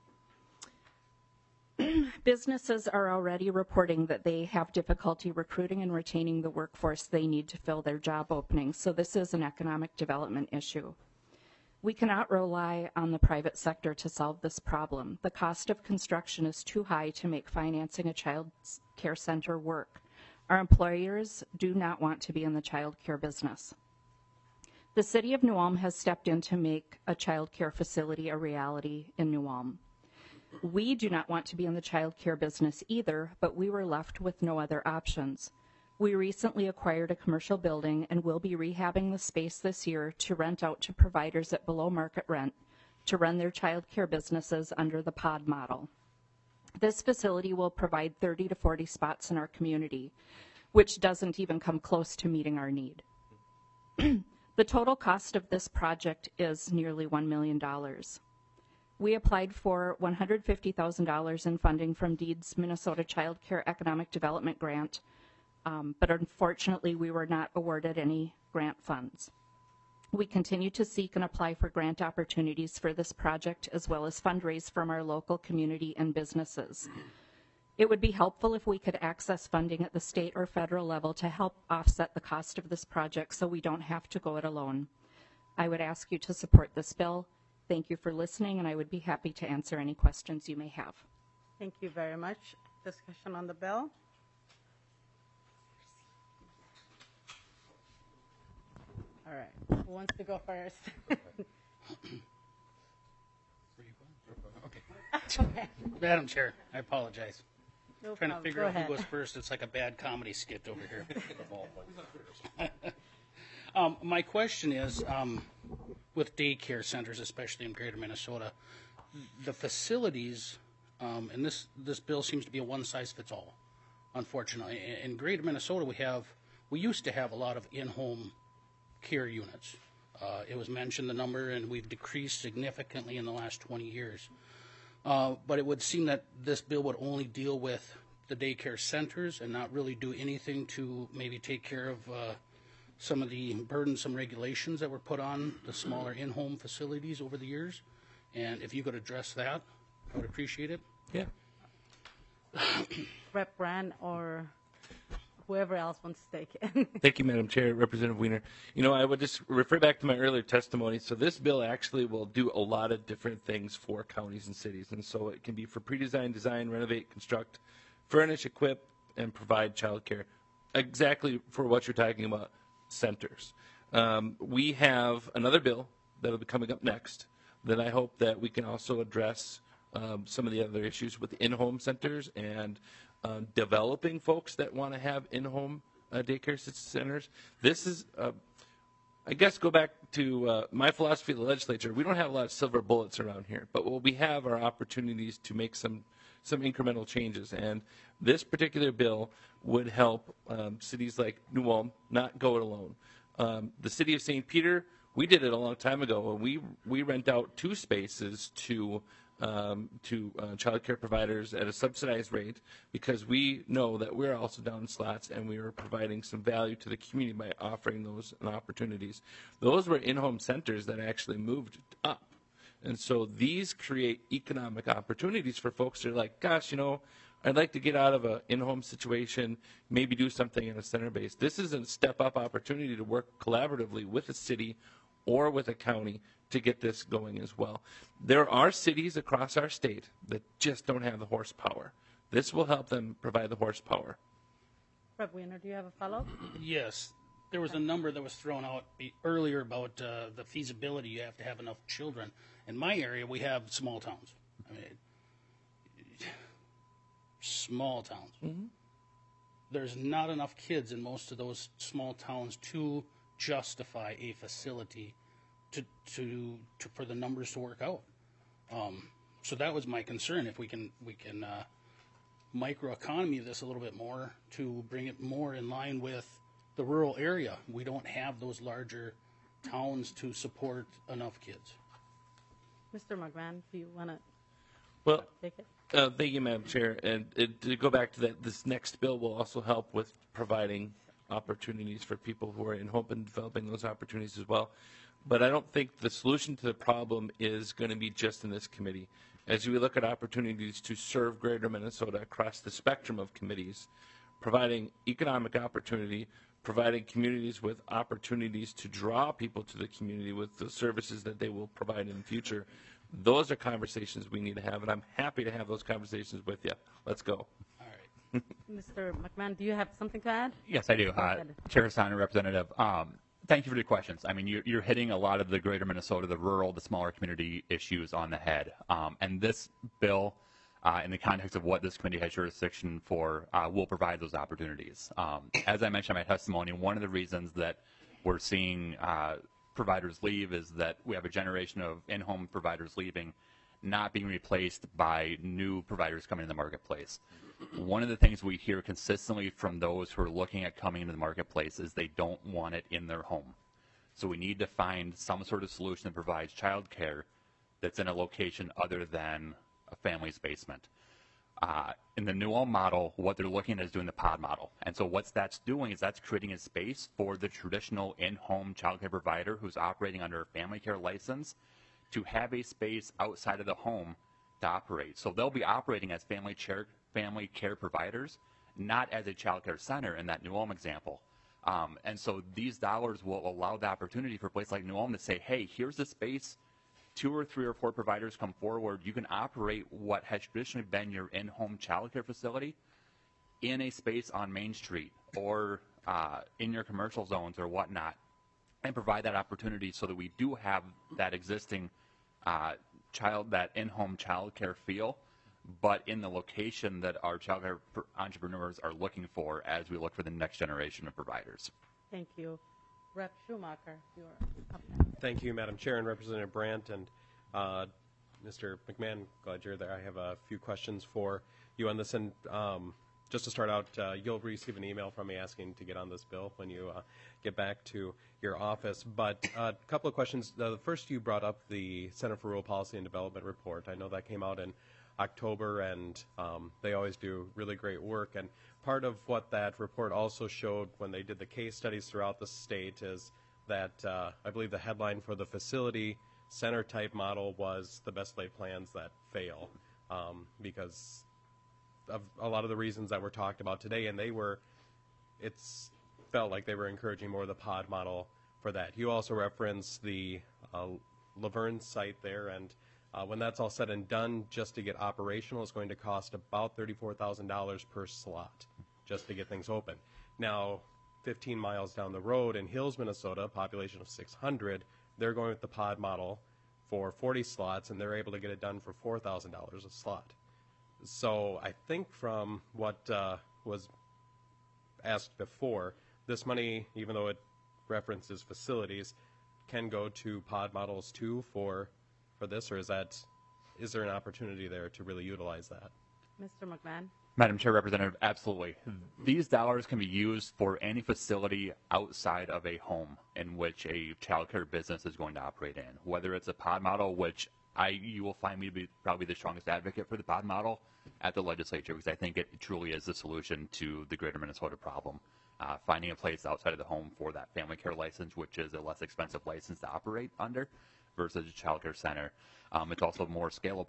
Businesses are already reporting that they have difficulty recruiting and retaining the workforce they need to fill their job openings, so this is an economic development issue. We cannot rely on the private sector to solve this problem. The cost of construction is too high to make financing a child care center work. Our employers do not want to be in the child care business. The City of New Ulm has stepped in to make a child care facility a reality in New Ulm. We do not want to be in the child care business either, but we were left with no other options. We recently acquired a commercial building and will be rehabbing the space this year to rent out to providers at below market rent to run their child care businesses under the pod model. This facility will provide 30 to 40 spots in our community, which doesn't even come close to meeting our need. The total cost of this project is nearly $1 million. We applied for $150,000 in funding from DEED's Minnesota Child Care Economic Development Grant, but unfortunately we were not awarded any grant funds. We continue to seek and apply for grant opportunities for this project, as well as fundraise from our local community and businesses. It would be helpful if we could access funding at the state or federal level to help offset the cost of this project so we don't have to go it alone. I would ask you to support this bill. Thank you for listening, and I would be happy to answer any questions you may have. Thank you very much. Discussion on the bill? All right. Who wants to go first? Okay. Madam Chair, I apologize. No Trying to problem. figure Go out ahead. who goes first. It's like a bad comedy skit over here. My question is, with daycare centers, especially in Greater Minnesota, the facilities, and this bill seems to be a one-size-fits-all, unfortunately. In Greater Minnesota, we used to have a lot of in-home care units. It was mentioned the number, and we've decreased significantly in the last 20 years. But it would seem that this bill would only deal with the daycare centers and not really do anything to maybe take care of some of the burdensome regulations that were put on the smaller in-home facilities over the years. And if you could address that, I would appreciate it. Yeah. Rep. Brand or whoever else wants to take it. Thank you, Madam Chair. Representative Wiener. You know, I would just refer back to my earlier testimony. So this bill actually will do a lot of different things for counties and cities. And so it can be for pre-design, design, renovate, construct, furnish, equip, and provide child care. Exactly for what you're talking about, centers. We have another bill that will be coming up next that I hope that we can also address some of the other issues with in-home centers and developing folks that want to have in-home daycare centers. This is, I guess, go back to my philosophy of the legislature. We don't have a lot of silver bullets around here, but what we have are opportunities to make some incremental changes. And this particular bill would help cities like New Ulm not go it alone. The city of St. Peter, we did it a long time ago, and we rent out 2 spaces to child care providers at a subsidized rate because we know that we're also down slots and we are providing some value to the community by offering those opportunities. Those were in-home centers that actually moved up. And so these create economic opportunities for folks that are like, gosh, you know, I'd like to get out of an in-home situation, maybe do something in a center base. This is a step-up opportunity to work collaboratively with a city or with a county to get this going as well. There are cities across our state that just don't have the horsepower. This will help them provide the horsepower. Rep. Weiner, do you have a follow-up? Yes. There was a number that was thrown out earlier about the feasibility. You have to have enough children. In my area, we have small towns. I mean, small towns. Mm-hmm. There's not enough kids in most of those small towns to justify a facility for the numbers to work out. So that was my concern. If we can microeconomy this a little bit more to bring it more in line with the rural area. We don't have those larger towns to support enough kids. Mr. McMahon, do you want Well, to take it? thank you, Madam Chair. And to go back to that, this next bill will also help with providing opportunities for people who are in hope and developing those opportunities as well. But I don't think the solution to the problem is going to be just in this committee. As we look at opportunities to serve Greater Minnesota across the spectrum of committees, providing economic opportunity, providing communities with opportunities to draw people to the community with the services that they will provide in the future, those are conversations we need to have, and I'm happy to have those conversations with you. Let's go. Mr. McMahon, do you have something to add? Yes, I do. ahead. Chair Hassan, Representative, thank you for the questions. I mean, you're hitting a lot of the greater Minnesota, the rural, the smaller community issues on the head. And this bill, in the context of what this committee has jurisdiction for, will provide those opportunities. As I mentioned in my testimony, one of the reasons that we're seeing providers leave is that we have a generation of in-home providers leaving, not being replaced by new providers coming in the marketplace. One of the things we hear consistently from those who are looking at coming into the marketplace is they don't want it in their home. So we need to find some sort of solution that provides child care that's in a location other than a family's basement. In the New Ulm model, what they're looking at is doing the pod model. And so what that's doing is that's creating a space for the traditional in-home child care provider who's operating under a family care license to have a space outside of the home to operate. So they'll be operating as family care providers, not as a child care center in that New Ulm example. And so these dollars will allow the opportunity for a place like New Ulm to say, hey, here's the space, 2 or 3 or 4 providers come forward, you can operate what has traditionally been your in-home child care facility in a space on Main Street or in your commercial zones or whatnot, and provide that opportunity so that we do have that existing that in-home child care feel, but in the location that our child care entrepreneurs are looking for as we look for the next generation of providers. Thank you. Rep. Schumacher, you're up. Thank you, Madam Chair and Representative Brandt and Mr. McMahon. Glad you're there. I have a few questions for you on this. And just to start out, you'll receive an email from me asking to get on this bill when you get back to your office. But a couple of questions. The first, you brought up the Center for Rural Policy and Development report. I know that came out in October, and they always do really great work. And part of what that report also showed when they did the case studies throughout the state is that I believe the headline for the facility center type model was the best laid plans that fail, because of a lot of the reasons that were talked about today. And it's felt like they were encouraging more of the pod model for that. You also referenced the Laverne site there, and when that's all said and done, just to get operational, it's going to cost about $34,000 per slot just to get things open. Now, 15 miles down the road in Hills, Minnesota, population of 600, they're going with the pod model for 40 slots, and they're able to get it done for $4,000 a slot. So I think from what was asked before, this money, even though it references facilities, can go to pod models too for this, or is there an opportunity there to really utilize that? Mr. McMahon. Madam Chair, Representative, absolutely. These dollars can be used for any facility outside of a home in which a child care business is going to operate in, whether it's a pod model, which you will find me to be probably the strongest advocate for the pod model at the legislature, because I think it truly is the solution to the greater Minnesota problem. Finding a place outside of the home for that family care license, which is a less expensive license to operate under, versus a child care center. It's also more scalable.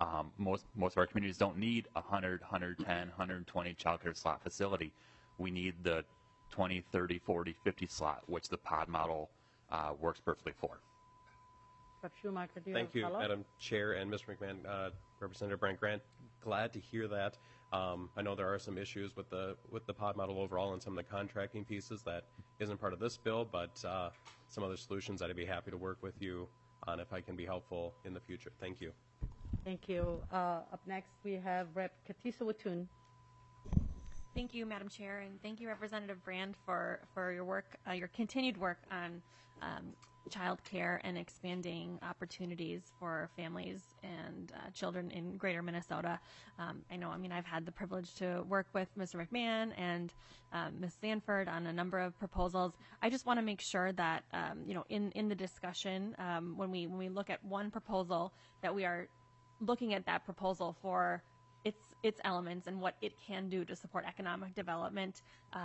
Most of our communities don't need 100, 110, 120 childcare slot facility. We need the 20, 30, 40, 50 slot, which the pod model works perfectly for. Rep. Schumacher, do you Thank have a you, follow-up? Madam Chair and Mr. McMahon. Representative Brent Grant, glad to hear that. I know there are some issues with the pod model overall and some of the contracting pieces that isn't part of this bill, but some other solutions that I'd be happy to work with you on if I can be helpful in the future. Thank you. Thank you. Up next, we have Rep. Katisa Watun. Thank you, Madam Chair, and thank you, Representative Brand, for your work, your continued work on child care and expanding opportunities for families and children in Greater Minnesota. I've had the privilege to work with Mr. McMahon and Ms. Sanford on a number of proposals. I just want to make sure that, in the discussion, when we look at one proposal, that we are looking at that proposal for its elements and what it can do to support economic development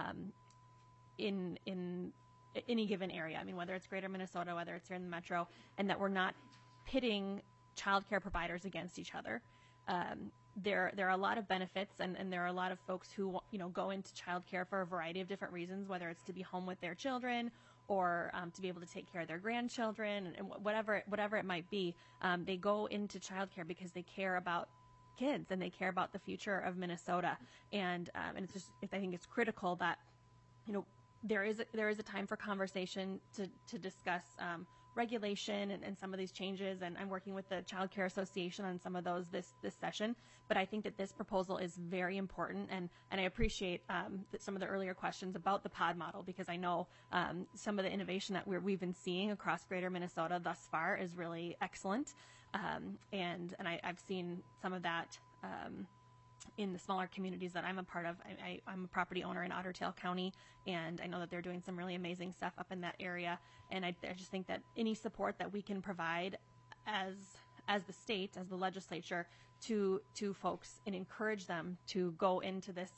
in any given area. I mean, whether it's Greater Minnesota, whether it's here in the metro, and that we're not pitting child care providers against each other. There are a lot of benefits, and there are a lot of folks who go into child care for a variety of different reasons, whether it's to be home with their children or to be able to take care of their grandchildren, and whatever it might be. They go into child care because they care about kids and they care about the future of Minnesota, and I think it's critical that there is a time for conversation to discuss regulation and some of these changes, and I'm working with the Child Care Association on some of those this session. But I think that this proposal is very important, and I appreciate some of the earlier questions about the pod model, because I know some of the innovation that we've been seeing across Greater Minnesota thus far is really excellent, and I've seen some of that in the smaller communities that I'm a part of. I'm a property owner in Otter Tail County, and I know that they're doing some really amazing stuff up in that area. And I just think that any support that we can provide as the state, as the legislature, to folks and encourage them to go into this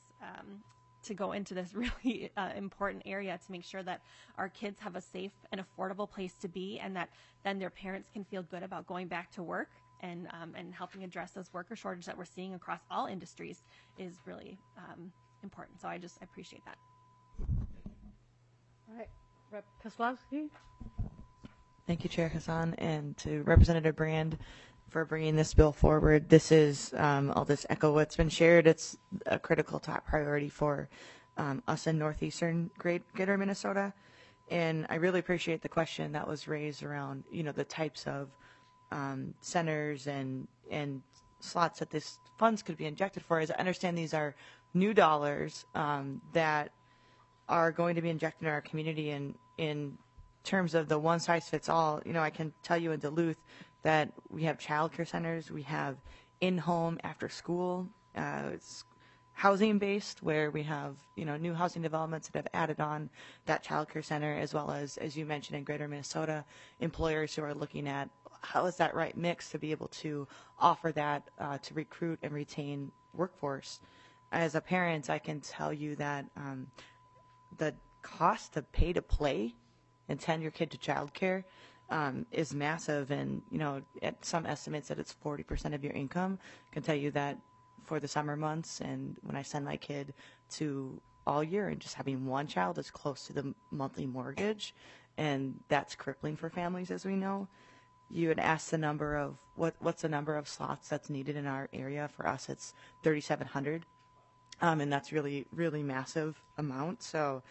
really important area to make sure that our kids have a safe and affordable place to be, and that then their parents can feel good about going back to work. And helping address those worker shortages that we're seeing across all industries is really important. So I appreciate that. All right, Rep. Kozlowski. Thank you, Chair Hassan, and to Representative Brand for bringing this bill forward. This is, I'll just echo what's been shared. It's a critical top priority for us in northeastern Greater Minnesota. And I really appreciate the question that was raised around, the types of centers and slots that this funds could be injected for. As I understand, these are new dollars that are going to be injected in our community. And in terms of the one size fits all, I can tell you in Duluth that we have child care centers, we have in-home after school, it's housing based, where we have new housing developments that have added on that child care center, as well as you mentioned, in Greater Minnesota, employers who are looking at how is that right mix to be able to offer that to recruit and retain workforce. As a parent, I can tell you that the cost to pay to play and send your kid to childcare is massive, and at some estimates that it's 40% of your income. I can tell you that for the summer months, and when I send my kid to all year, and just having one child is close to the monthly mortgage, and that's crippling for families, as we know. You had asked the number of what's the number of slots that's needed in our area. For us, it's 3,700, and that's really, really massive amount. So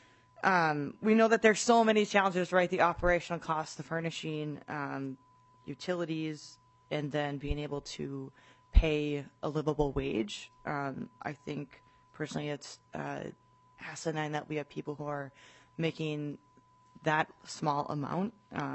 we know that there's so many challenges, right? The operational costs, the furnishing, utilities, and then being able to pay a livable wage. I think personally, it's asinine that we have people who are making that small amount,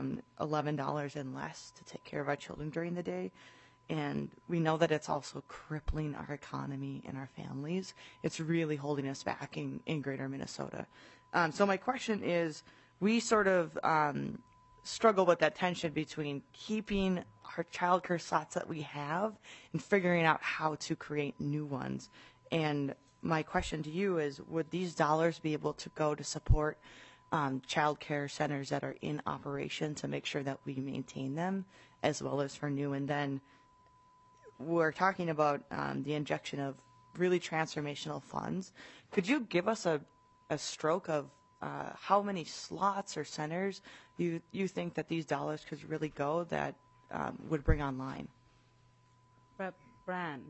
$11 and less, to take care of our children during the day. And we know that it's also crippling our economy and our families. It's really holding us back in Greater Minnesota. So my question is, we sort of struggle with that tension between keeping our child care slots that we have and figuring out how to create new ones. And my question to you is, would these dollars be able to go to support child care centers that are in operation to make sure that we maintain them, as well as for new? And then we're talking about the injection of really transformational funds. Could you give us a stroke of how many slots or centers you think that these dollars could really go that would bring online? Rep. Brand.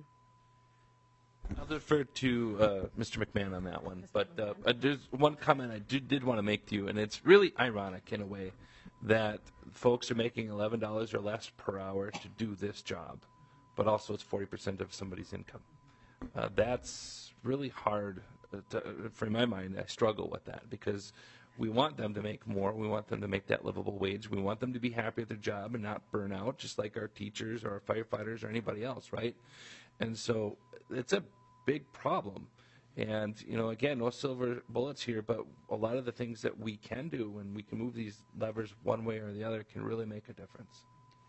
I'll defer to Mr. McMahon on that one. But there's one comment I did want to make to you, and it's really ironic in a way that folks are making $11 or less per hour to do this job, but also it's 40% of somebody's income. That's really hard. For my mind, I struggle with that because we want them to make more. We want them to make that livable wage. We want them to be happy at their job and not burn out, just like our teachers or our firefighters or anybody else, right? And so it's a big problem. And, you know, again, no silver bullets here, but a lot of the things that we can do and we can move these levers one way or the other can really make a difference.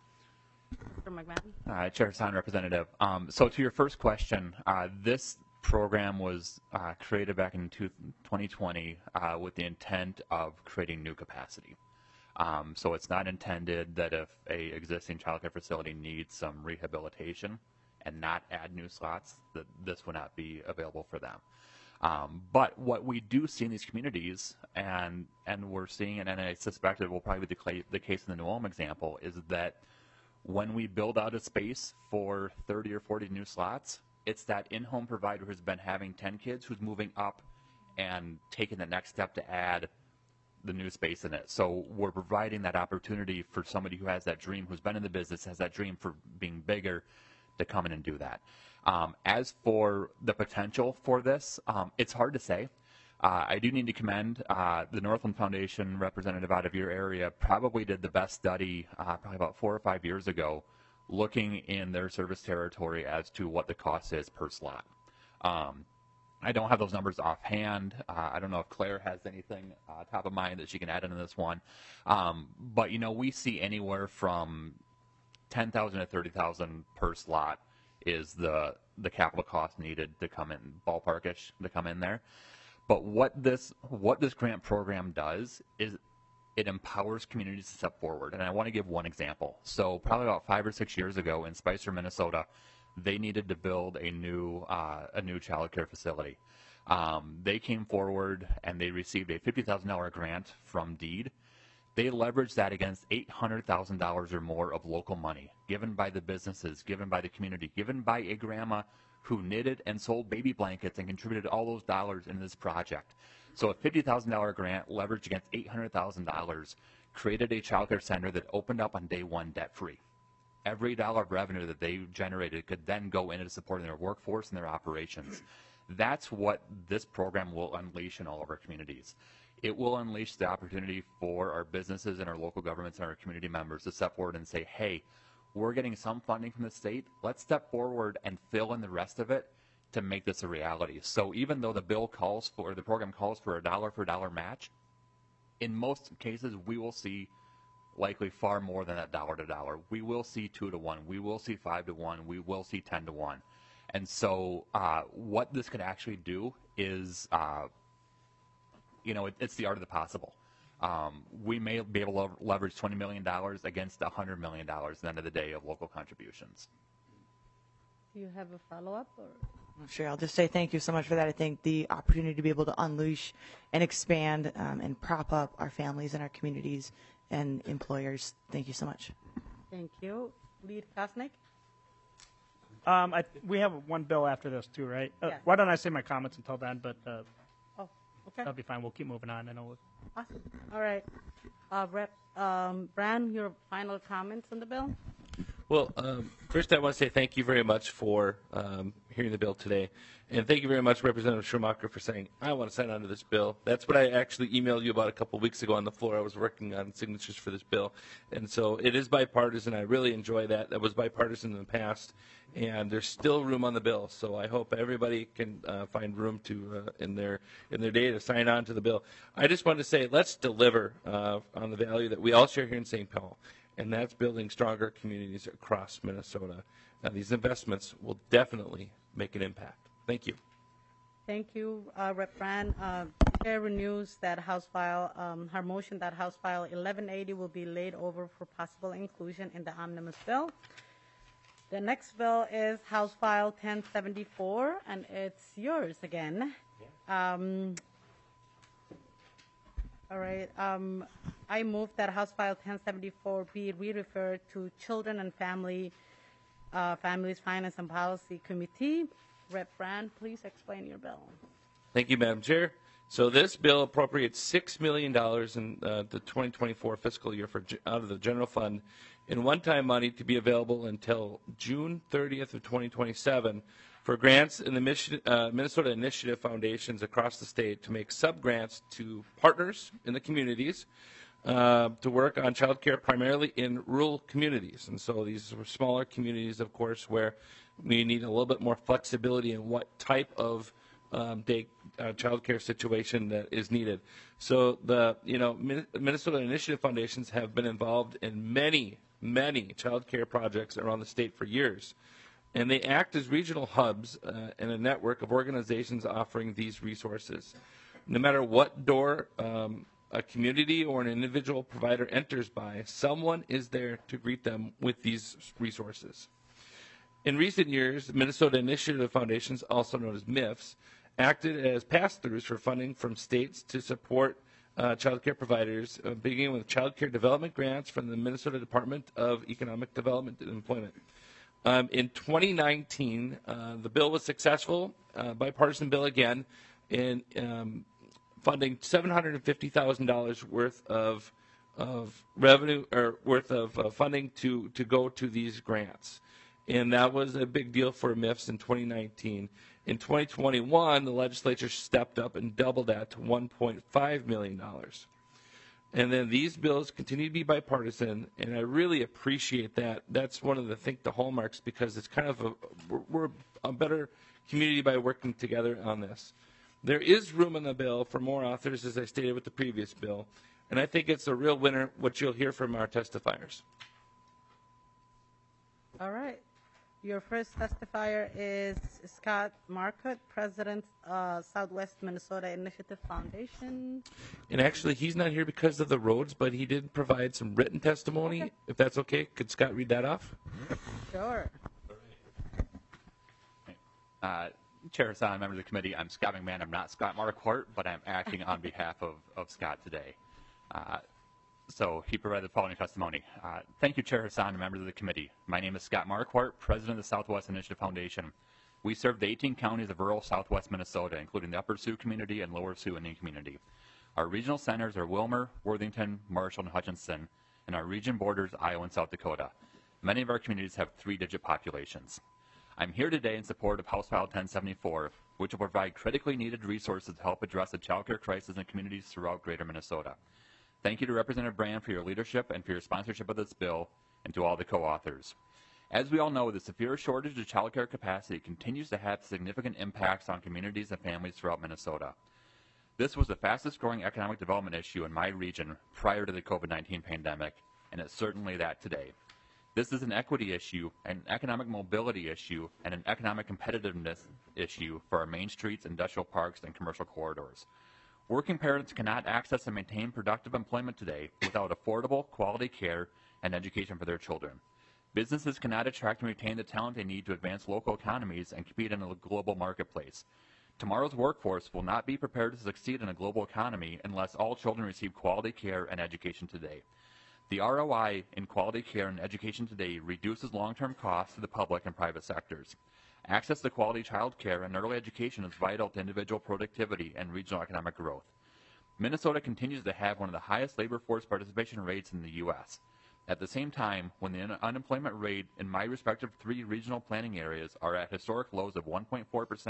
Mr. McMahon. Chair Hassan, Representative. So to your first question, this program was created back in 2020 with the intent of creating new capacity. So it's not intended that if a existing child care facility needs some rehabilitation and not add new slots, that this would not be available for them. But what we do see in these communities, and we're seeing it, and I suspect it will probably be the case in the New Ulm example, is that when we build out a space for 30 or 40 new slots, it's that in-home provider who's been having 10 kids who's moving up and taking the next step to add the new space in it. So we're providing that opportunity for somebody who has that dream, who's been in the business, has that dream for being bigger, to come in and do that. As for the potential for this, it's hard to say. I do need to commend the Northland Foundation representative out of your area probably did the best study probably about 4 or 5 years ago looking in their service territory as to what the cost is per slot. I don't have those numbers offhand. I don't know if Claire has anything top of mind that she can add into this one. But, you know, we see anywhere from $10,000 to $30,000 per slot is the capital cost needed to come in, ballparkish, to come in there. But what this grant program does is it empowers communities to step forward. And I want to give one example. So probably about 5 or 6 years ago in Spicer, Minnesota, they needed to build a new child care facility. They came forward and they received a $50,000 grant from DEED. They leveraged that against $800,000 or more of local money given by the businesses, given by the community, given by a grandma who knitted and sold baby blankets and contributed all those dollars into this project. So a $50,000 grant leveraged against $800,000 created a child care center that opened up on day one debt-free. Every dollar of revenue that they generated could then go into supporting their workforce and their operations. That's what this program will unleash in all of our communities. It will unleash the opportunity for our businesses and our local governments and our community members to step forward and say, hey, we're getting some funding from the state. Let's step forward and fill in the rest of it to make this a reality. So even though the program calls for a dollar for dollar match, in most cases we will see likely far more than that dollar to dollar. We will see 2 to 1. We will see 5 to 1. We will see 10 to 1. And so what this could actually do is, it's the art of the possible. We may be able to leverage $20 million against $100 million at the end of the day of local contributions. Do you have a follow-up? Sure, I'll just say thank you so much for that. I think the opportunity to be able to unleash and expand and prop up our families and our communities and employers. Thank you so much. Thank you. Lead Kosnick? We have one bill after this too, right? Yeah. Why don't I say my comments until then? But okay. That'll be fine. We'll keep moving on. I know. Awesome. All right. Rep. Brand, your final comments on the bill? Well, first I want to say thank you very much for hearing the bill today. And thank you very much, Representative Schumacher, for saying, I want to sign on to this bill. That's what I actually emailed you about a couple of weeks ago on the floor. I was working on signatures for this bill. And so it is bipartisan. I really enjoy that. That was bipartisan in the past. And there's still room on the bill. So I hope everybody can find room to in their day to sign on to the bill. I just wanted to say, let's deliver on the value that we all share here in St. Paul. And that's building stronger communities across Minnesota. Now, these investments will definitely make an impact. Thank you. Thank you, Rep. Brand. Chair renews that House File, her motion that House File 1180 will be laid over for possible inclusion in the omnibus bill. The next bill is House File 1074, and it's yours again. All right. I move that House File 1074 be re-referred to Children and Families Finance and Policy Committee. Rep. Brand, please explain your bill. Thank you, Madam Chair. So this bill appropriates $6 million in the 2024 fiscal year out of the general fund in one-time money to be available until June 30th of 2027 for grants in the Minnesota Initiative Foundations across the state to make sub-grants to partners in the communities to work on child care primarily in rural communities. And so these are smaller communities, of course, where we need a little bit more flexibility in what type of child care situation that is needed. So the Minnesota Initiative Foundations have been involved in many child care projects around the state for years. And they act as regional hubs in a network of organizations offering these resources. No matter what door a community or an individual provider enters by, someone is there to greet them with these resources. In recent years, Minnesota Initiative Foundations, also known as MIFs, acted as pass-throughs for funding from states to support child care providers, beginning with child care development grants from the Minnesota Department of Economic Development and Employment. In 2019, the bill was successful, bipartisan bill again, in funding $750,000 worth of revenue or worth of funding to go to these grants. And that was a big deal for MIFs in 2019. In 2021, the legislature stepped up and doubled that to $1.5 million. And then these bills continue to be bipartisan, and I really appreciate that. That's one of the hallmarks, because it's kind of we're a better community by working together on this. There is room in the bill for more authors, as I stated with the previous bill, and I think it's a real winner, what you'll hear from our testifiers. All right. Your first testifier is Scott Marcotte, President, Southwest Minnesota Initiative Foundation. And actually, he's not here because of the roads, but he did provide some written testimony. Okay. If that's okay, could Scott read that off? Sure. Chair Hassan, members of the committee, I'm Scott McMahon. I'm not Scott Marcotte, but I'm acting on behalf of Scott today. So he provided the following testimony. Thank you, Chair Hassan and members of the committee. My name is Scott Marquardt, President of the Southwest Initiative Foundation. We serve the 18 counties of rural southwest Minnesota, including the Upper Sioux community and Lower Sioux Indian community. Our regional centers are Willmar, Worthington, Marshall, and Hutchinson, and our region borders Iowa and South Dakota. Many of our communities have three-digit populations. I'm here today in support of House File 1074, which will provide critically needed resources to help address the child care crisis in communities throughout greater Minnesota. Thank you to Representative Brand for your leadership and for your sponsorship of this bill, and to all the co-authors. As we all know, the severe shortage of child care capacity continues to have significant impacts on communities and families throughout Minnesota. This was the fastest growing economic development issue in my region prior to the COVID-19 pandemic, and it's certainly that today. This is an equity issue, an economic mobility issue, and an economic competitiveness issue for our main streets, industrial parks, and commercial corridors. Working parents cannot access and maintain productive employment today without affordable, quality care and education for their children. Businesses cannot attract and retain the talent they need to advance local economies and compete in a global marketplace. Tomorrow's workforce will not be prepared to succeed in a global economy unless all children receive quality care and education today. The ROI in quality care and education today reduces long-term costs to the public and private sectors. Access to quality child care and early education is vital to individual productivity and regional economic growth. Minnesota continues to have one of the highest labor force participation rates in the U.S. At the same time, when the unemployment rate in my respective three regional planning areas are at historic lows of 1.4%,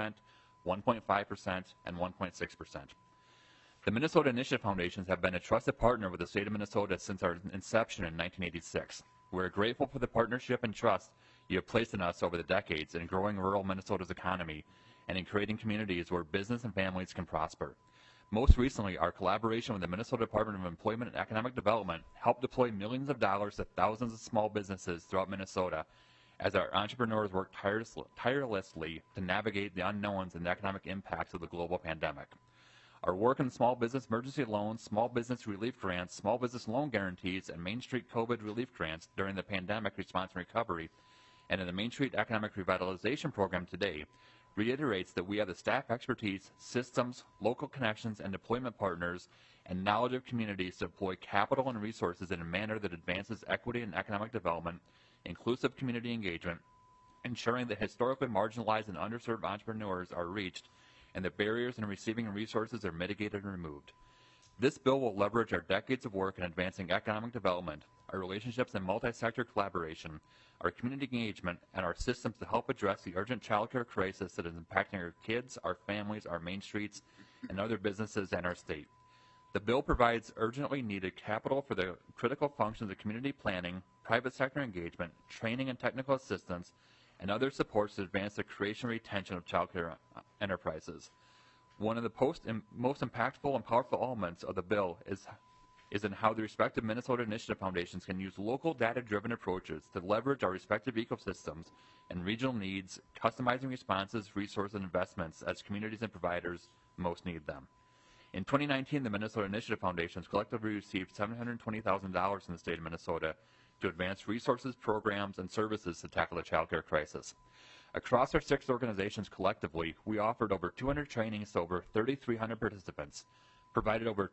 1.5%, and 1.6%. The Minnesota Initiative Foundations have been a trusted partner with the state of Minnesota since our inception in 1986. We're grateful for the partnership and trust you have placed in us over the decades in growing rural Minnesota's economy and in creating communities where business and families can prosper. Most recently, our collaboration with the Minnesota Department of Employment and Economic Development helped deploy millions of dollars to thousands of small businesses throughout Minnesota as our entrepreneurs work tirelessly to navigate the unknowns and economic impacts of the global pandemic. Our work in small business emergency loans, small business relief grants, small business loan guarantees, and Main Street COVID relief grants during the pandemic response and recovery, and in the Main Street Economic Revitalization Program today reiterates that we have the staff expertise, systems, local connections, and deployment partners and knowledge of communities to deploy capital and resources in a manner that advances equity and economic development, inclusive community engagement, ensuring that historically marginalized and underserved entrepreneurs are reached and the barriers in receiving resources are mitigated and removed. This bill will leverage our decades of work in advancing economic development, our relationships in multi-sector collaboration, our community engagement, and our systems to help address the urgent childcare crisis that is impacting our kids, our families, our main streets, and other businesses and our state. The bill provides urgently needed capital for the critical functions of community planning, private sector engagement, training and technical assistance, and other supports to advance the creation and retention of childcare enterprises. One of the most impactful and powerful elements of the bill is in how the respective Minnesota Initiative Foundations can use local data-driven approaches to leverage our respective ecosystems and regional needs, customizing responses, resources, and investments as communities and providers most need them. In 2019, the Minnesota Initiative Foundations collectively received $720,000 from the state of Minnesota to advance resources, programs, and services to tackle the child care crisis. Across our 6 organizations collectively, we offered over 200 trainings to over 3,300 participants, provided over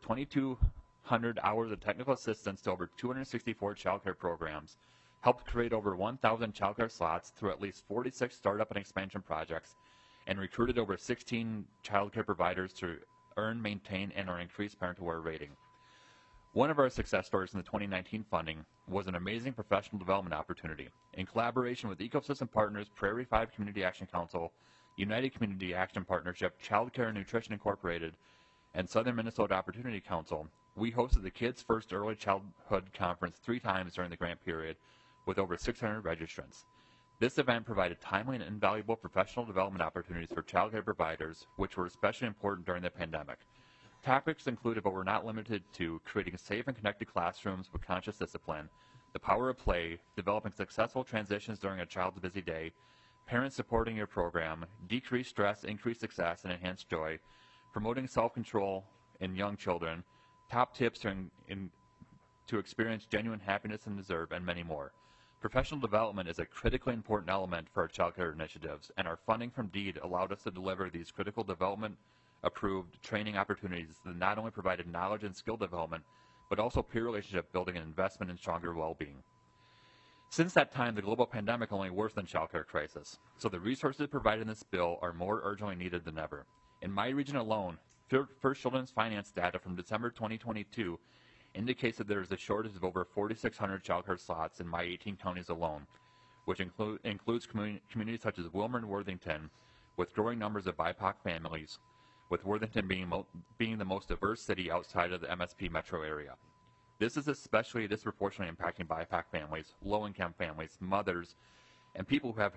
2,200 hours of technical assistance to over 264 child care programs, helped create over 1,000 child care slots through at least 46 startup and expansion projects, and recruited over 16 child care providers to earn, maintain, and or increase parental aware rating. One of our success stories in the 2019 funding was an amazing professional development opportunity. In collaboration with ecosystem partners Prairie 5 Community Action Council, United Community Action Partnership, Child Care and Nutrition Incorporated, and Southern Minnesota Opportunity Council, we hosted the Kids First Early Childhood Conference 3 times during the grant period with over 600 registrants. This event provided timely and invaluable professional development opportunities for child care providers, which were especially important during the pandemic. Topics included but were not limited to creating safe and connected classrooms with conscious discipline, the power of play, developing successful transitions during a child's busy day, parents supporting your program, decreased stress, increased success, and enhanced joy, promoting self-control in young children, top tips to experience genuine happiness and deserve, and many more. Professional development is a critically important element for our child care initiatives, and our funding from DEED allowed us to deliver these critical development approved training opportunities that not only provided knowledge and skill development, but also peer relationship building and investment in stronger well-being. Since that time, the global pandemic only worsened the child care crisis, so the resources provided in this bill are more urgently needed than ever. In my region alone, First Children's Finance data from December 2022 indicates that there is a shortage of over 4,600 child care slots in my 18 counties alone, which includes communities such as Wilmer and Worthington, with growing numbers of BIPOC families, with Worthington being the most diverse city outside of the MSP metro area. This is especially disproportionately impacting BIPOC families, low-income families, mothers, and people who have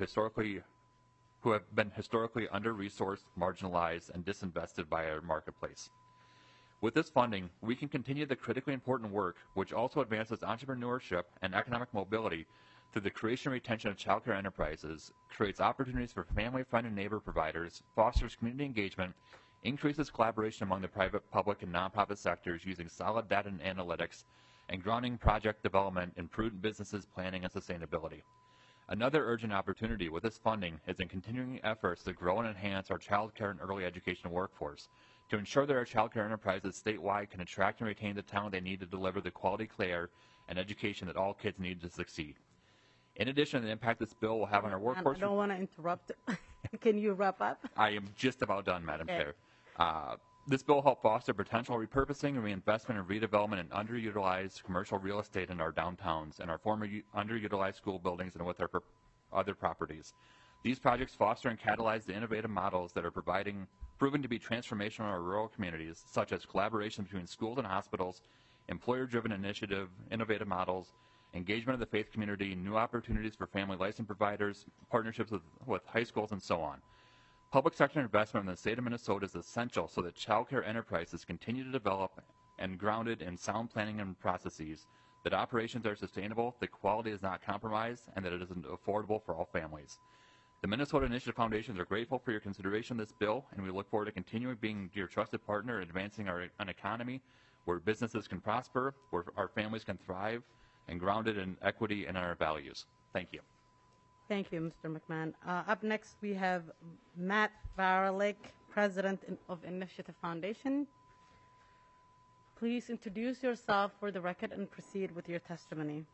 been historically under-resourced, marginalized, and disinvested by our marketplace. With this funding, we can continue the critically important work, which also advances entrepreneurship and economic mobility through the creation and retention of child care enterprises, creates opportunities for family, friend, and neighbor providers, fosters community engagement, increases collaboration among the private, public, and nonprofit sectors using solid data and analytics, and grounding project development in prudent businesses, planning, and sustainability. Another urgent opportunity with this funding is in continuing efforts to grow and enhance our child care and early education workforce to ensure that our child care enterprises statewide can attract and retain the talent they need to deliver the quality care and education that all kids need to succeed. In addition to the impact this bill will have on our workforce... I don't want to interrupt. Can you wrap up? I am just about done, Madam Chair. This bill will help foster potential repurposing and reinvestment and redevelopment in underutilized commercial real estate in our downtowns and our former underutilized school buildings and with our other properties. These projects foster and catalyze the innovative models that are proven to be transformational in our rural communities, such as collaboration between schools and hospitals, employer-driven innovative models, engagement of the faith community, new opportunities for family license providers, partnerships with high schools, and so on. Public sector investment in the state of Minnesota is essential so that child care enterprises continue to develop and grounded in sound planning and processes, that operations are sustainable, that quality is not compromised, and that it is affordable for all families. The Minnesota Initiative Foundations are grateful for your consideration of this bill, and we look forward to continuing being your trusted partner in advancing an economy where businesses can prosper, where our families can thrive, and grounded in equity and our values. Thank you. Thank you, Mr. McMahon. Up next, we have Matt Varalik, President of Initiative Foundation. Please introduce yourself for the record and proceed with your testimony.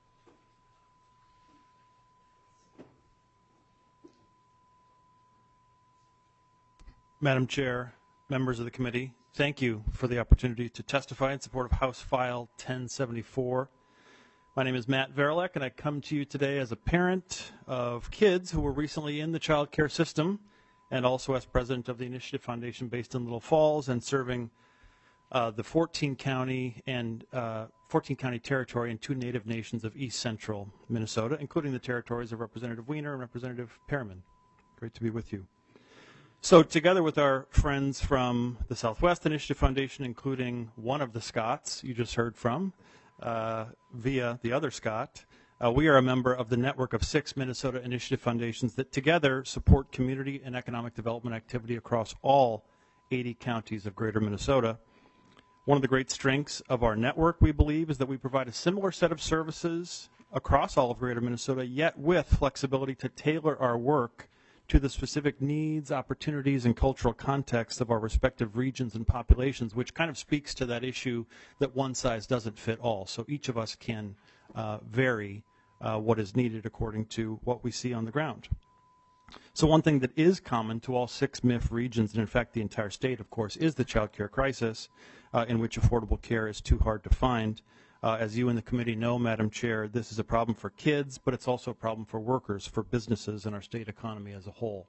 Madam Chair, members of the committee, thank you for the opportunity to testify in support of House File 1074. My name is Matt Varalik, and I come to you today as a parent of kids who were recently in the child care system, and also as president of the Initiative Foundation based in Little Falls and serving the 14-county territory and 2 native nations of East Central Minnesota, including the territories of Representative Wiener and Representative Perriman. Great to be with you. So together with our friends from the Southwest Initiative Foundation, including one of the Scotts you just heard from, via the other Scott, we are a member of the network of 6 Minnesota Initiative Foundations that together support community and economic development activity across all 80 counties of greater Minnesota. One of the great strengths of our network, we believe, is that we provide a similar set of services across all of greater Minnesota, yet with flexibility to tailor our work to the specific needs, opportunities, and cultural contexts of our respective regions and populations, which kind of speaks to that issue that one size doesn't fit all. So each of us can vary what is needed according to what we see on the ground. So one thing that is common to all 6 MIF regions, and in fact the entire state, of course, is the child care crisis, in which affordable care is too hard to find. As you and the committee know, Madam Chair, this is a problem for kids, but it's also a problem for workers, for businesses, and our state economy as a whole.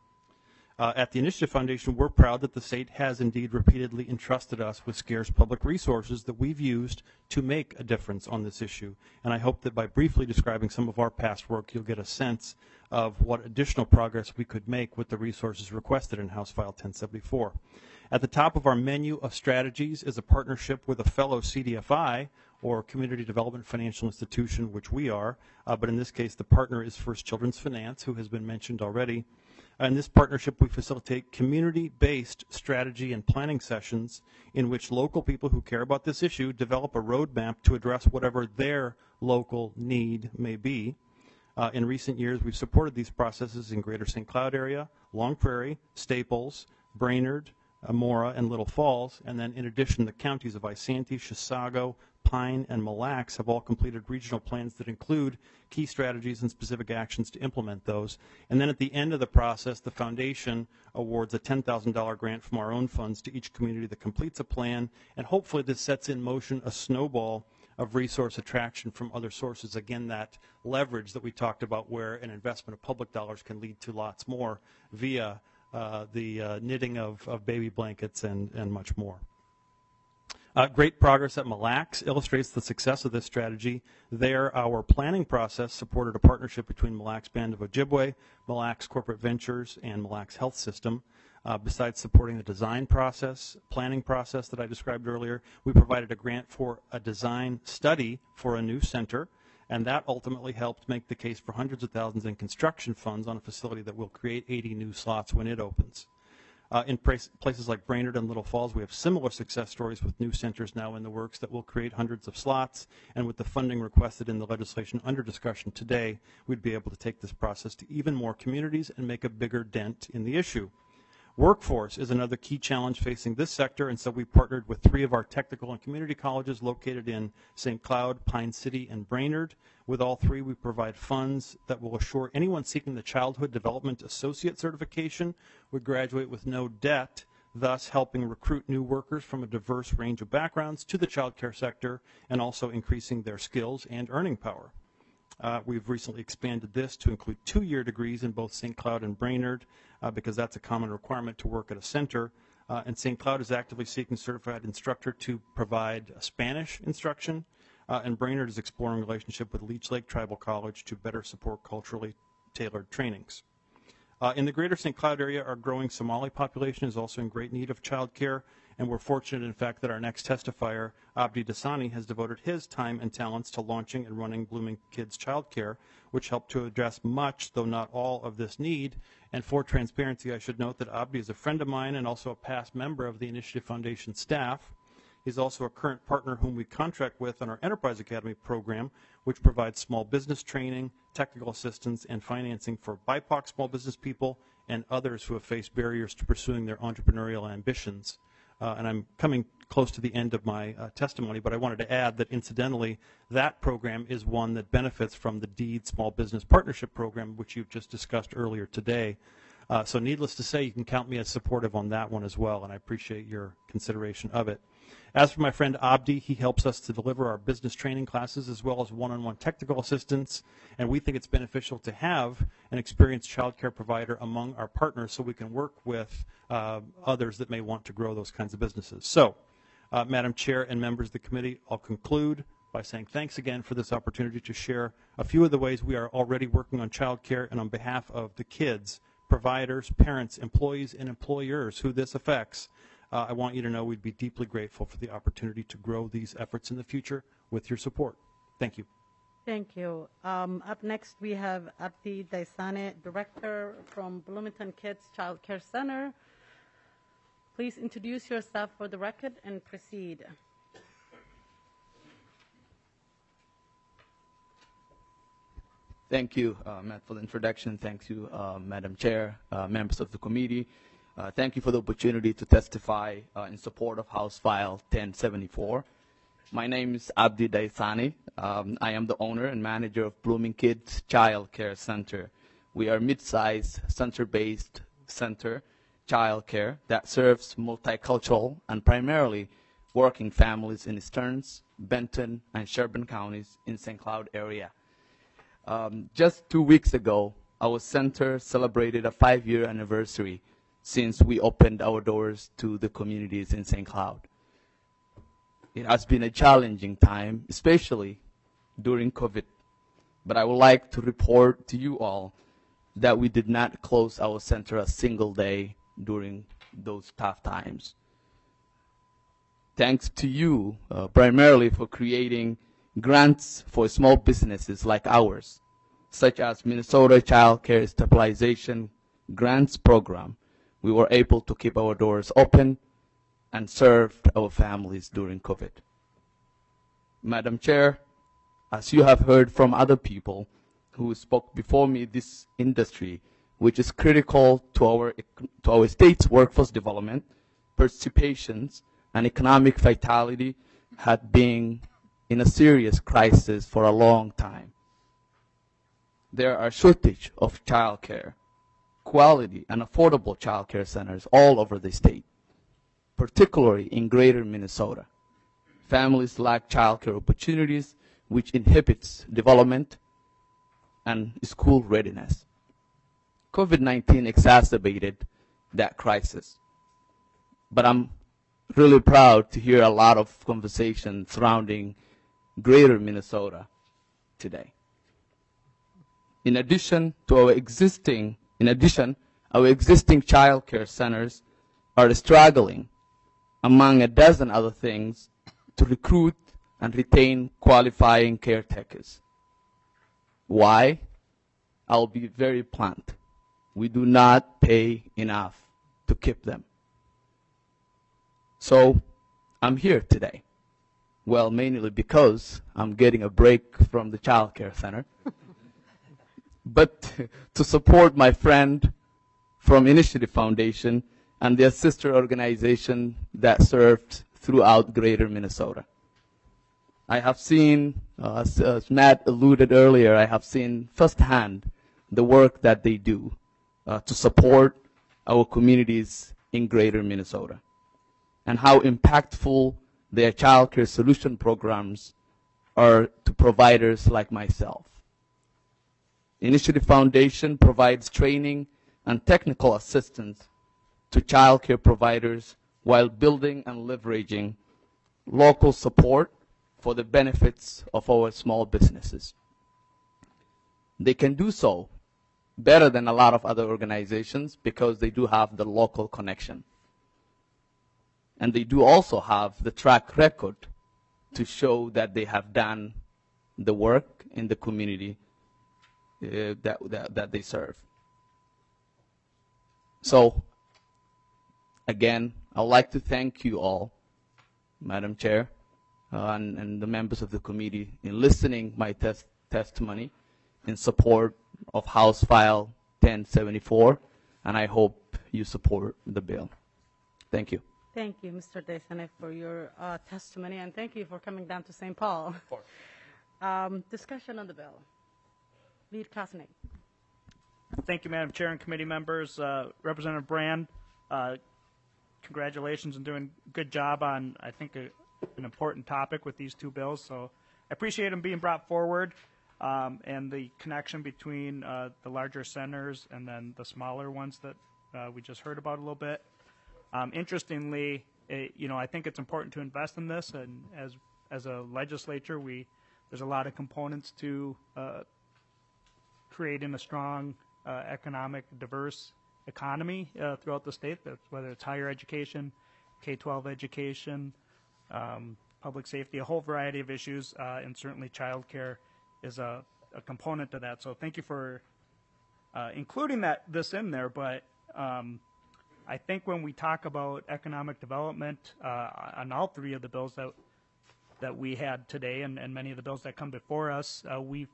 At the Initiative Foundation, we're proud that the state has indeed repeatedly entrusted us with scarce public resources that we've used to make a difference on this issue. And I hope that by briefly describing some of our past work, you'll get a sense of what additional progress we could make with the resources requested in House File 1074. At the top of our menu of strategies is a partnership with a fellow CDFI, or Community Development Financial Institution, which we are, but in this case the partner is First Children's Finance, who has been mentioned already. In this partnership, we facilitate community-based strategy and planning sessions in which local people who care about this issue develop a roadmap to address whatever their local need may be. In recent years, we've supported these processes in Greater St. Cloud area, Long Prairie, Staples, Brainerd, Mora, and Little Falls, and then in addition, the counties of Isanti, Chisago, Pine, and Mille Lacs have all completed regional plans that include key strategies and specific actions to implement those. And then at the end of the process, the foundation awards a $10,000 grant from our own funds to each community that completes a plan, and hopefully this sets in motion a snowball of resource attraction from other sources. Again, that leverage that we talked about where an investment of public dollars can lead to lots more via the knitting of baby blankets and much more. Great progress at Mille Lacs illustrates the success of this strategy. There, our planning process supported a partnership between Mille Lacs Band of Ojibwe, Mille Lacs Corporate Ventures, and Mille Lacs Health System. Besides supporting the design process, planning process that I described earlier, we provided a grant for a design study for a new center, and that ultimately helped make the case for hundreds of thousands in construction funds on a facility that will create 80 new slots when it opens. In places like Brainerd and Little Falls, we have similar success stories with new centers now in the works that will create hundreds of slots, and with the funding requested in the legislation under discussion today, we'd be able to take this process to even more communities and make a bigger dent in the issue. Workforce is another key challenge facing this sector, and so we partnered with 3 of our technical and community colleges located in St. Cloud, Pine City, and Brainerd. With all 3, we provide funds that will assure anyone seeking the Childhood Development Associate certification would graduate with no debt, thus helping recruit new workers from a diverse range of backgrounds to the child care sector and also increasing their skills and earning power. We've recently expanded this to include 2-year degrees in both St. Cloud and Brainerd because that's a common requirement to work at a center. And St. Cloud is actively seeking certified instructor to provide Spanish instruction. And Brainerd is exploring a relationship with Leech Lake Tribal College to better support culturally tailored trainings. In the greater St. Cloud area, our growing Somali population is also in great need of child care, and we're fortunate, in fact, that our next testifier, Abdi Dasani, has devoted his time and talents to launching and running Blooming Kids Child Care, which helped to address much, though not all, of this need. And for transparency, I should note that Abdi is a friend of mine and also a past member of the Initiative Foundation staff. He's also a current partner whom we contract with on our Enterprise Academy program, which provides small business training, technical assistance, and financing for BIPOC small business people and others who have faced barriers to pursuing their entrepreneurial ambitions. And I'm coming close to the end of my testimony, but I wanted to add that incidentally, that program is one that benefits from the DEED Small Business Partnership Program, which you've just discussed earlier today. So needless to say, you can count me as supportive on that one as well, and I appreciate your consideration of it. As for my friend Abdi, he helps us to deliver our business training classes as well as one-on-one technical assistance, and we think it's beneficial to have an experienced child care provider among our partners so we can work with others that may want to grow those kinds of businesses. So, Madam Chair and members of the committee, I'll conclude by saying thanks again for this opportunity to share a few of the ways we are already working on child care, and on behalf of the kids, providers, parents, employees, and employers who this affects, I want you to know we'd be deeply grateful for the opportunity to grow these efforts in the future with your support. Thank you. Thank you. Up next, we have Abdi Daisane, Director from Bloomington Kids Child Care Center. Please introduce yourself for the record and proceed. Thank you, Matt, for the introduction. Thank you, Madam Chair, members of the committee. Thank you for the opportunity to testify in support of House File 1074. My name is Abdi Daisani. I am the owner and manager of Blooming Kids Child Care Center. We are a mid-sized center-based center child care that serves multicultural and primarily working families in Stearns, Benton, and Sherburne counties in St. Cloud area. Just 2 weeks ago, our center celebrated a 5-year anniversary since we opened our doors to the communities in St. Cloud. It has been a challenging time, especially during COVID, but I would like to report to you all that we did not close our center a single day during those tough times. Thanks to you, primarily for creating grants for small businesses like ours, such as Minnesota Child Care Stabilization Grants Program, we were able to keep our doors open and served our families during COVID. Madam Chair, as you have heard from other people who spoke before me, this industry, which is critical to our state's workforce development, participations, and economic vitality, had been in a serious crisis for a long time. There are shortage of child care, quality and affordable child care centers all over the state, particularly in greater Minnesota. Families lack child care opportunities, which inhibits development and school readiness. COVID-19 exacerbated that crisis, but I'm really proud to hear a lot of conversation surrounding greater Minnesota today. In addition, our existing child care centers are struggling, among a dozen other things, to recruit and retain qualifying caretakers. Why? I'll be very blunt. We do not pay enough to keep them. So I'm here today. Well, mainly because I'm getting a break from the child care center. But to support my friend from Initiative Foundation and their sister organization that served throughout greater Minnesota. I have seen, as Matt alluded earlier, I have seen firsthand the work that they do to support our communities in greater Minnesota, and how impactful their child care solution programs are to providers like myself. Initiative Foundation provides training and technical assistance to child care providers while building and leveraging local support for the benefits of our small businesses. They can do so better than a lot of other organizations because they do have the local connection. And they do also have the track record to show that they have done the work in the community that they serve. So, again, I'd like to thank you all Madam Chair, and the members of the committee in listening my testimony in support of House File 1074, and I hope you support the bill. Thank you. Thank you, Mr. Desané, for your testimony, and thank you for coming down to St. Paul. Discussion on the bill. Lead Kosnick. Thank you, Madam Chair and committee members. Representative Brand, congratulations on doing a good job on, I think, an important topic with these two bills. So I appreciate them being brought forward, and the connection between the larger centers and then the smaller ones that we just heard about a little bit. Interestingly, I think it's important to invest in this, and as a legislature, there's a lot of components to creating a strong, economic, diverse economy throughout the state, whether it's higher education, K-12 education, public safety, a whole variety of issues, and certainly child care is a component to that. So thank you for including this in there, but I think when we talk about economic development on all three of the bills that we had today and many of the bills that come before us, we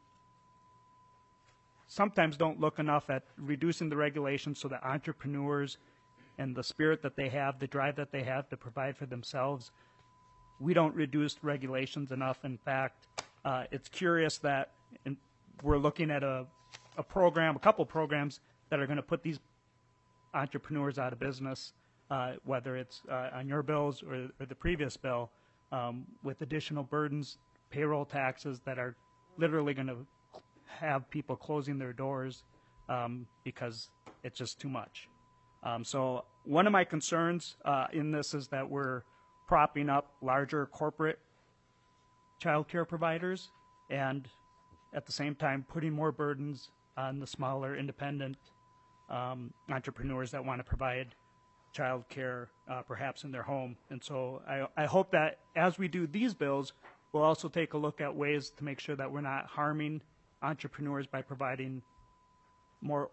sometimes don't look enough at reducing the regulations so that entrepreneurs and the spirit that they have, the drive that they have to provide for themselves, we don't reduce regulations enough. In fact, it's curious that we're looking at a couple programs that are going to put these entrepreneurs out of business, whether it's on your bills or the previous bill, with additional burdens, payroll taxes that are literally going to have people closing their doors because it's just too much. So one of my concerns in this is that we're propping up larger corporate child care providers and at the same time putting more burdens on the smaller independent entrepreneurs that want to provide child care perhaps in their home. And so I hope that as we do these bills, we'll also take a look at ways to make sure that we're not harming entrepreneurs by providing more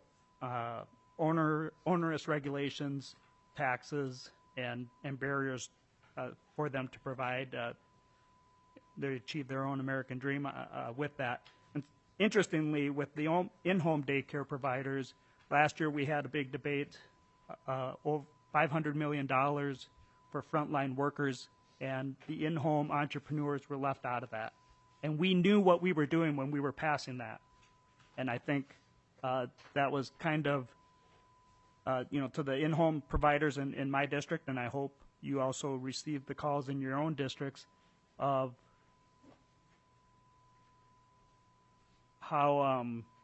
onerous regulations, taxes, and barriers for them to provide they achieve their own American dream with that. And interestingly, with the in-home daycare providers, last year we had a big debate, over $500 million for frontline workers, and the in-home entrepreneurs were left out of that. And we knew what we were doing when we were passing that. And I think that was kind of, to the in-home providers in my district, and I hope you also received the calls in your own districts of how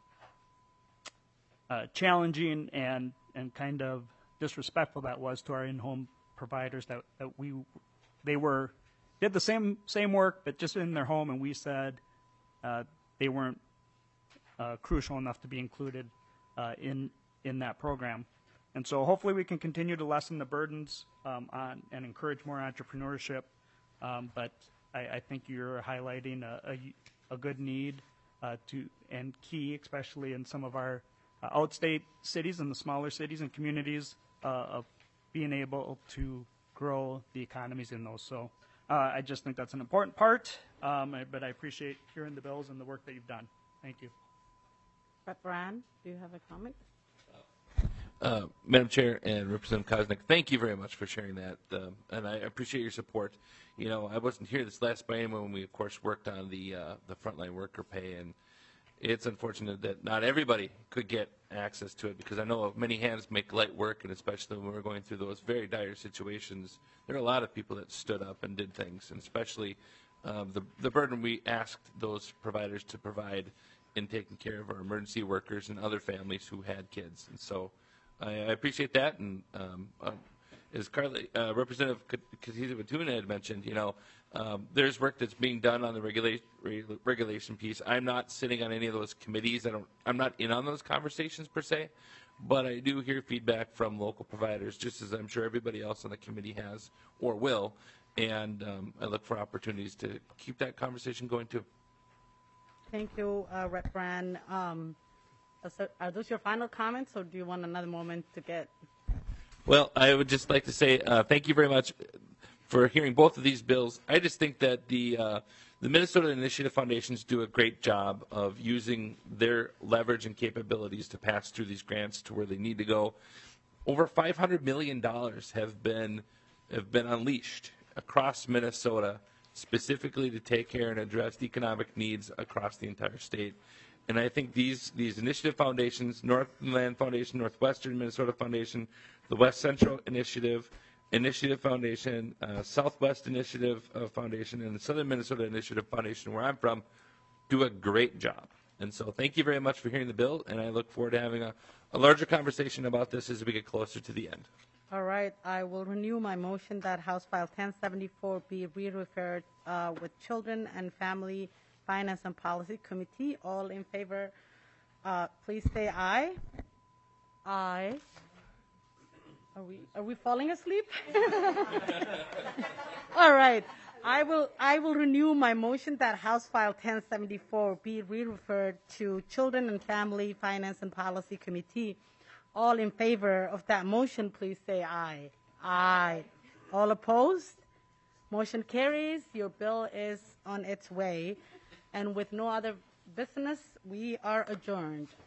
challenging and kind of disrespectful that was to our in-home providers that they did the same work but just in their home, and we said they weren't crucial enough to be included in that program. And so hopefully we can continue to lessen the burdens on and encourage more entrepreneurship. But I think you're highlighting a good need and key, especially in some of our outstate cities and the smaller cities and communities, of being able to grow the economies in those. So I just think that's an important part, but I appreciate hearing the bills and the work that you've done. Thank you. Rep. Brand, do you have a comment? Madam Chair and Representative Kosnick, thank you very much for sharing that, and I appreciate your support. I wasn't here this last biennium when we, of course, worked on the frontline worker pay, and it's unfortunate that not everybody could get access to it, because I know many hands make light work, and especially when we're going through those very dire situations, there are a lot of people that stood up and did things, and especially the burden we asked those providers to provide in taking care of our emergency workers and other families who had kids. And so I appreciate that, and as Representative Katiza-Watuna had mentioned, there's work that's being done on the regulation piece. I'm not sitting on any of those committees. I'm not in on those conversations per se, but I do hear feedback from local providers, just as I'm sure everybody else on the committee has or will, and I look for opportunities to keep that conversation going too. Thank you, Rep. Brand. Are those your final comments, or do you want another moment to get? Well, I would just like to say thank you very much. for hearing both of these bills. I just think that the Minnesota Initiative Foundations do a great job of using their leverage and capabilities to pass through these grants to where they need to go. Over $500 million have been unleashed across Minnesota, specifically to take care and address economic needs across the entire state. And I think these initiative foundations, Northland Foundation, Northwestern Minnesota Foundation, the West Central Initiative Foundation, Southwest Initiative Foundation, and the Southern Minnesota Initiative Foundation, where I'm from, do a great job. And so thank you very much for hearing the bill, and I look forward to having a larger conversation about this as we get closer to the end. All right, I will renew my motion that House File 1074 be re-referred with Children and Family Finance and Policy Committee. All in favor, please say aye. Aye. Are we falling asleep? All right. I will renew my motion that House File 1074 be re-referred to Children and Family Finance and Policy Committee. All in favor of that motion, please say aye. Aye. All opposed? Motion carries. Your bill is on its way. And with no other business, we are adjourned.